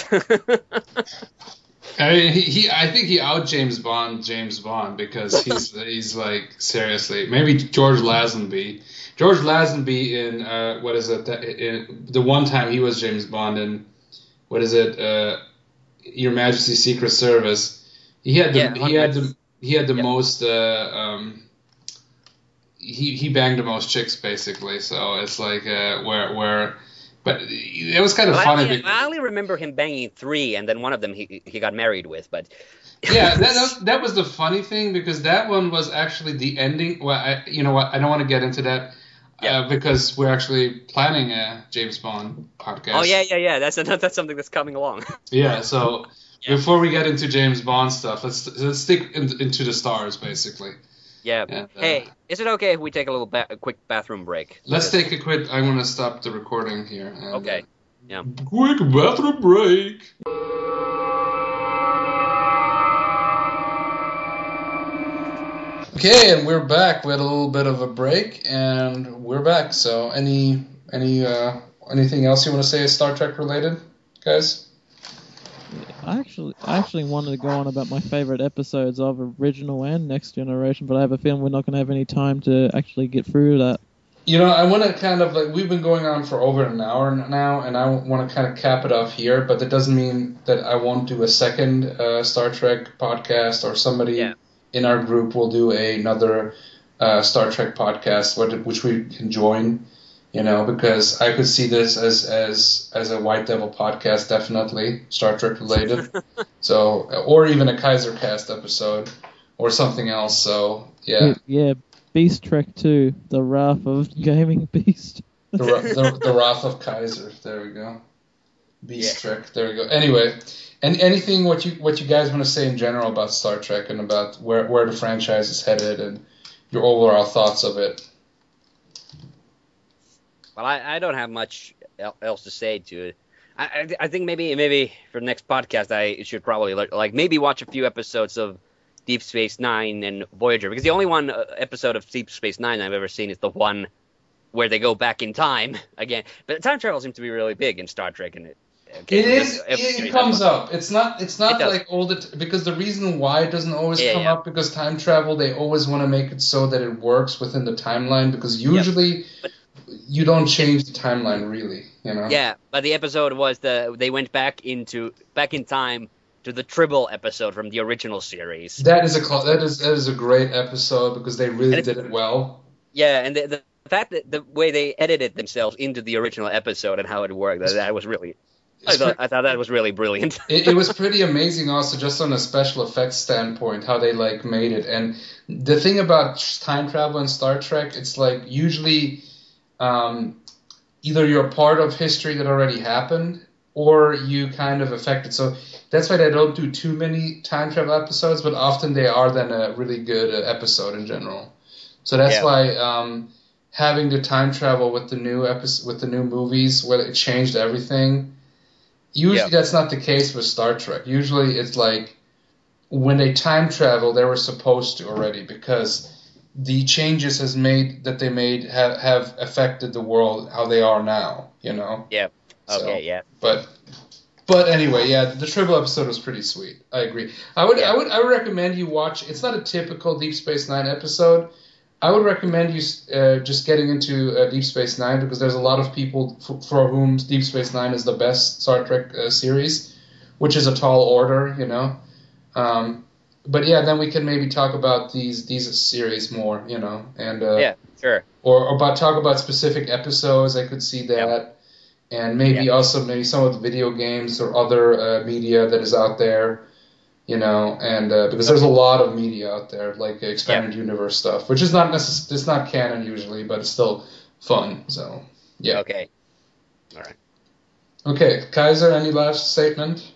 I mean, he, he I think he out James Bond James Bond because he's he's like seriously maybe George Lazenby. George Lazenby in uh, what is it? That, in, the one time he was James Bond in what is it? Uh, Your Majesty's Secret Service. He had the Yeah, he had the Majesty's- he had the yeah. most. Uh, um, he he banged the most chicks basically. So it's like uh, where where. But it was kind of Well, I, funny. only, because- I only remember him banging three, and then one of them he he got married with. But yeah, that, that that was the funny thing because that one was actually the ending. Well, I, you know what? I don't want to get into that Yeah. uh, because we're actually planning a James Bond podcast. oh yeah, yeah, yeah. That's that's something that's coming along. Yeah. So Yeah. before we get into James Bond stuff, let's let's stick in, into the stars basically. Yeah. And, uh, Hey, is it okay if we take a little ba- a quick bathroom break? Let's take a quick. I'm gonna stop the recording here. And, Okay. uh, Yeah. Quick bathroom break. Okay, and we're back. We had a little bit of a break, and we're back. So, any any uh, anything else you want to say Star Trek related, guys? I actually, I actually wanted to go on about my favorite episodes of original and Next Generation, but I have a feeling we're not going to have any time to actually get through that. You know, I want to kind of like we've been going on for over an hour now, and I want to kind of cap it off here. But that doesn't mean that I won't do a second uh, Star Trek podcast, or somebody Yeah. in our group will do another uh, Star Trek podcast, which we can join. You know, because I could see this as as as a White Devil podcast, definitely Star Trek related. So, or even a Kaiser Cast episode, or something else. So, yeah. Yeah, Beast Trek two, the Wrath of Gaming Beast. The, the, the Wrath of Kaiser. There we go. Beast Yeah. Trek. There we go. Anyway, and anything what you what you guys want to say in general about Star Trek and about where where the franchise is headed and your overall thoughts of it. Well, I, I don't have much el- else to say to it. I, I I think maybe maybe for the next podcast I should probably like, like maybe watch a few episodes of Deep Space Nine and Voyager, because the only one uh, episode of Deep Space Nine I've ever seen is the one where they go back in time again. But time travel seems to be really big in Star Trek, and it okay, It is. this- It, it comes up. It's not. It's not It does. like all the t- because the reason why it doesn't always Yeah, come yeah. up because time travel they always want to make it so that it works within the timeline because usually But- you don't change the timeline really. You know. Yeah, but the episode was the they went back into back in time to the Tribble episode from the original series. That is a cl- that is that is a great episode because they really And it's- did it well. Yeah, and the, the fact that the way they edited themselves into the original episode and how it worked, that, that was really. I It's thought, pre- I thought that was really brilliant. it, it was pretty amazing also just on a special effects standpoint how they like made it. And the thing about time travel in Star Trek, it's like usually um, either you're a part of history that already happened or you kind of affect it. So that's why they don't do too many time travel episodes, but often they are then a really good uh, episode in general. So that's Yeah. why um, having the time travel with the new episode, with the new movies where it changed everything. Usually Yeah. that's not the case with Star Trek. Usually it's like when they time travel, they were supposed to already because the changes has made that they made have, have affected the world how they are now. You know. Yeah. So, Okay. Yeah. But but anyway, yeah, the Tribble episode was pretty sweet. I agree. I would Yeah. I would I would recommend you watch. It's not a typical Deep Space Nine episode. I would recommend you uh, just getting into uh, Deep Space Nine because there's a lot of people f- for whom Deep Space Nine is the best Star Trek uh, series, which is a tall order, you know. Um, but yeah, then we can maybe talk about these these series more, you know, and uh, Yeah. Sure. or, or about talk about specific episodes. I could see that, and maybe Yeah. also maybe some of the video games or other uh, media that is out there. You know, and uh, because there's a lot of media out there, like expanded universe stuff, which is not necess- it's not canon usually, but it's still fun. So, yeah. Okay. All right. Okay, Kaiser, any last statement?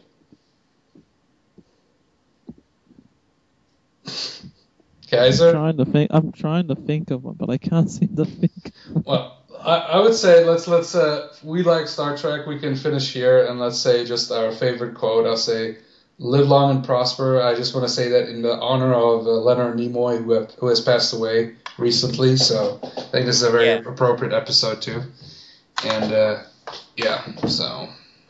I'm Kaiser? trying to think. I'm trying to think of one, but I can't seem to think. Well, I, I would say let's let's uh, we like Star Trek. We can finish here, and let's say just our favorite quote. I'll say. Live long and prosper. I just want to say that in the honor of uh, Leonard Nimoy, who, have, who has passed away recently. So I think this is a very Yeah. appropriate episode too. And uh, yeah, so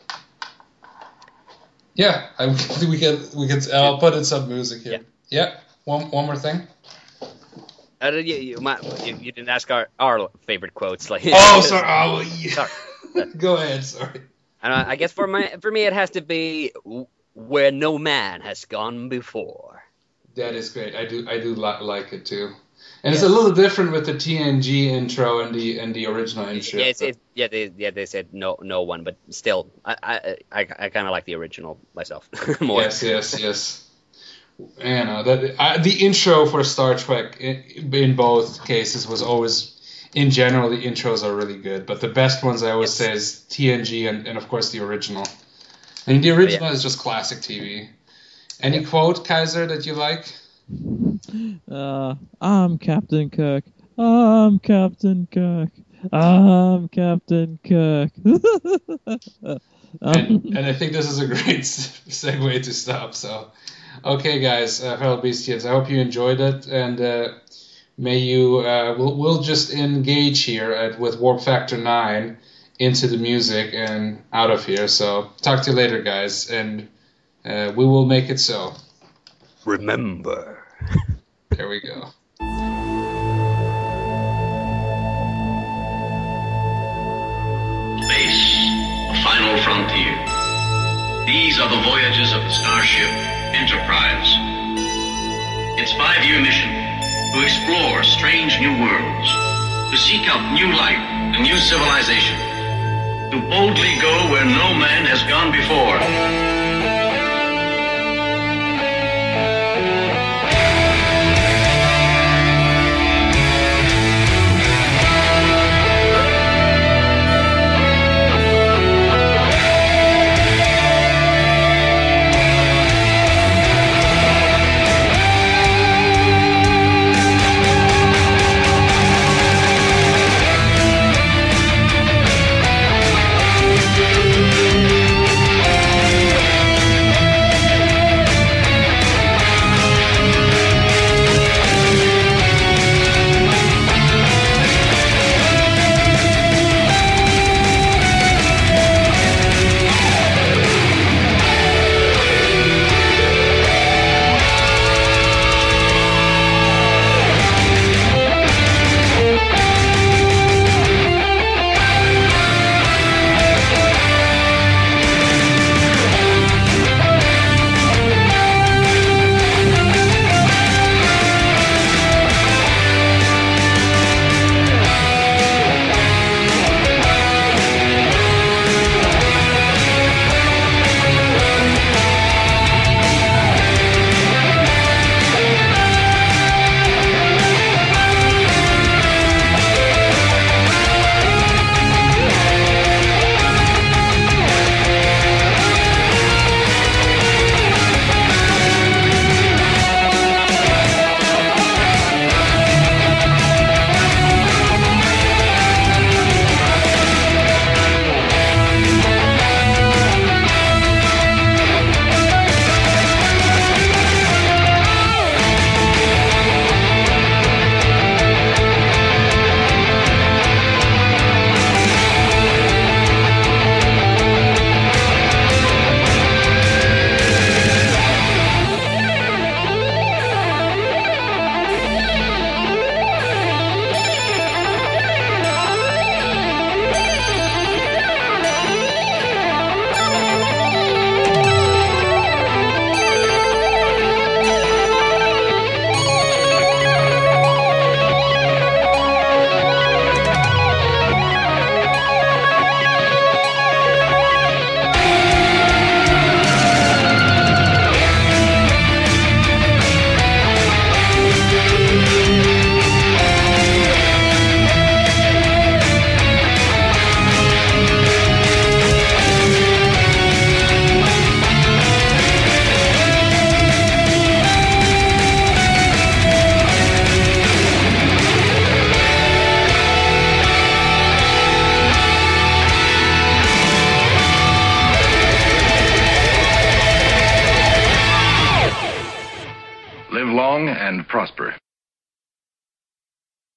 yeah, I we can we can. I'll put in some music here. Yeah. One one more thing. Uh, you, you, my, you, you didn't ask our, our favorite quotes, like. Oh, sorry. Oh, yeah. Sorry. Go ahead. Sorry. And I, I guess for my for me it has to be where no man has gone before. That is great. I do I do li- like it too. And it's a little different with the T N G intro and the and the original intro. Yeah, it's, it's, yeah, they yeah they said no no one, but still, I I I, I kind of like the original myself more. Yes, yes, yes. You know that I, the intro for Star Trek in, in both cases was always, in general, the intros are really good. But the best ones I always Yes. say is T N G and, and of course the original. I mean the original yeah. is just classic T V. Any quote, Kaiser, that you like? Uh, I'm Captain Kirk. I'm Captain Kirk. I'm Captain Kirk. um, And, and I think this is a great segue to stop. So, okay, guys, uh, fellow Beastians, I hope you enjoyed it, and uh, may you. Uh, we'll we'll just engage here at with Warp Factor Nine into the music and out of here. So, talk to you later, guys, and Uh, we will make it so. Remember. There we go. Space, a final frontier. These are the voyages of the Starship Enterprise. Its five-year mission, to explore strange new worlds, to seek out new life and new civilization, to boldly go where no man has gone before. Live long and prosper.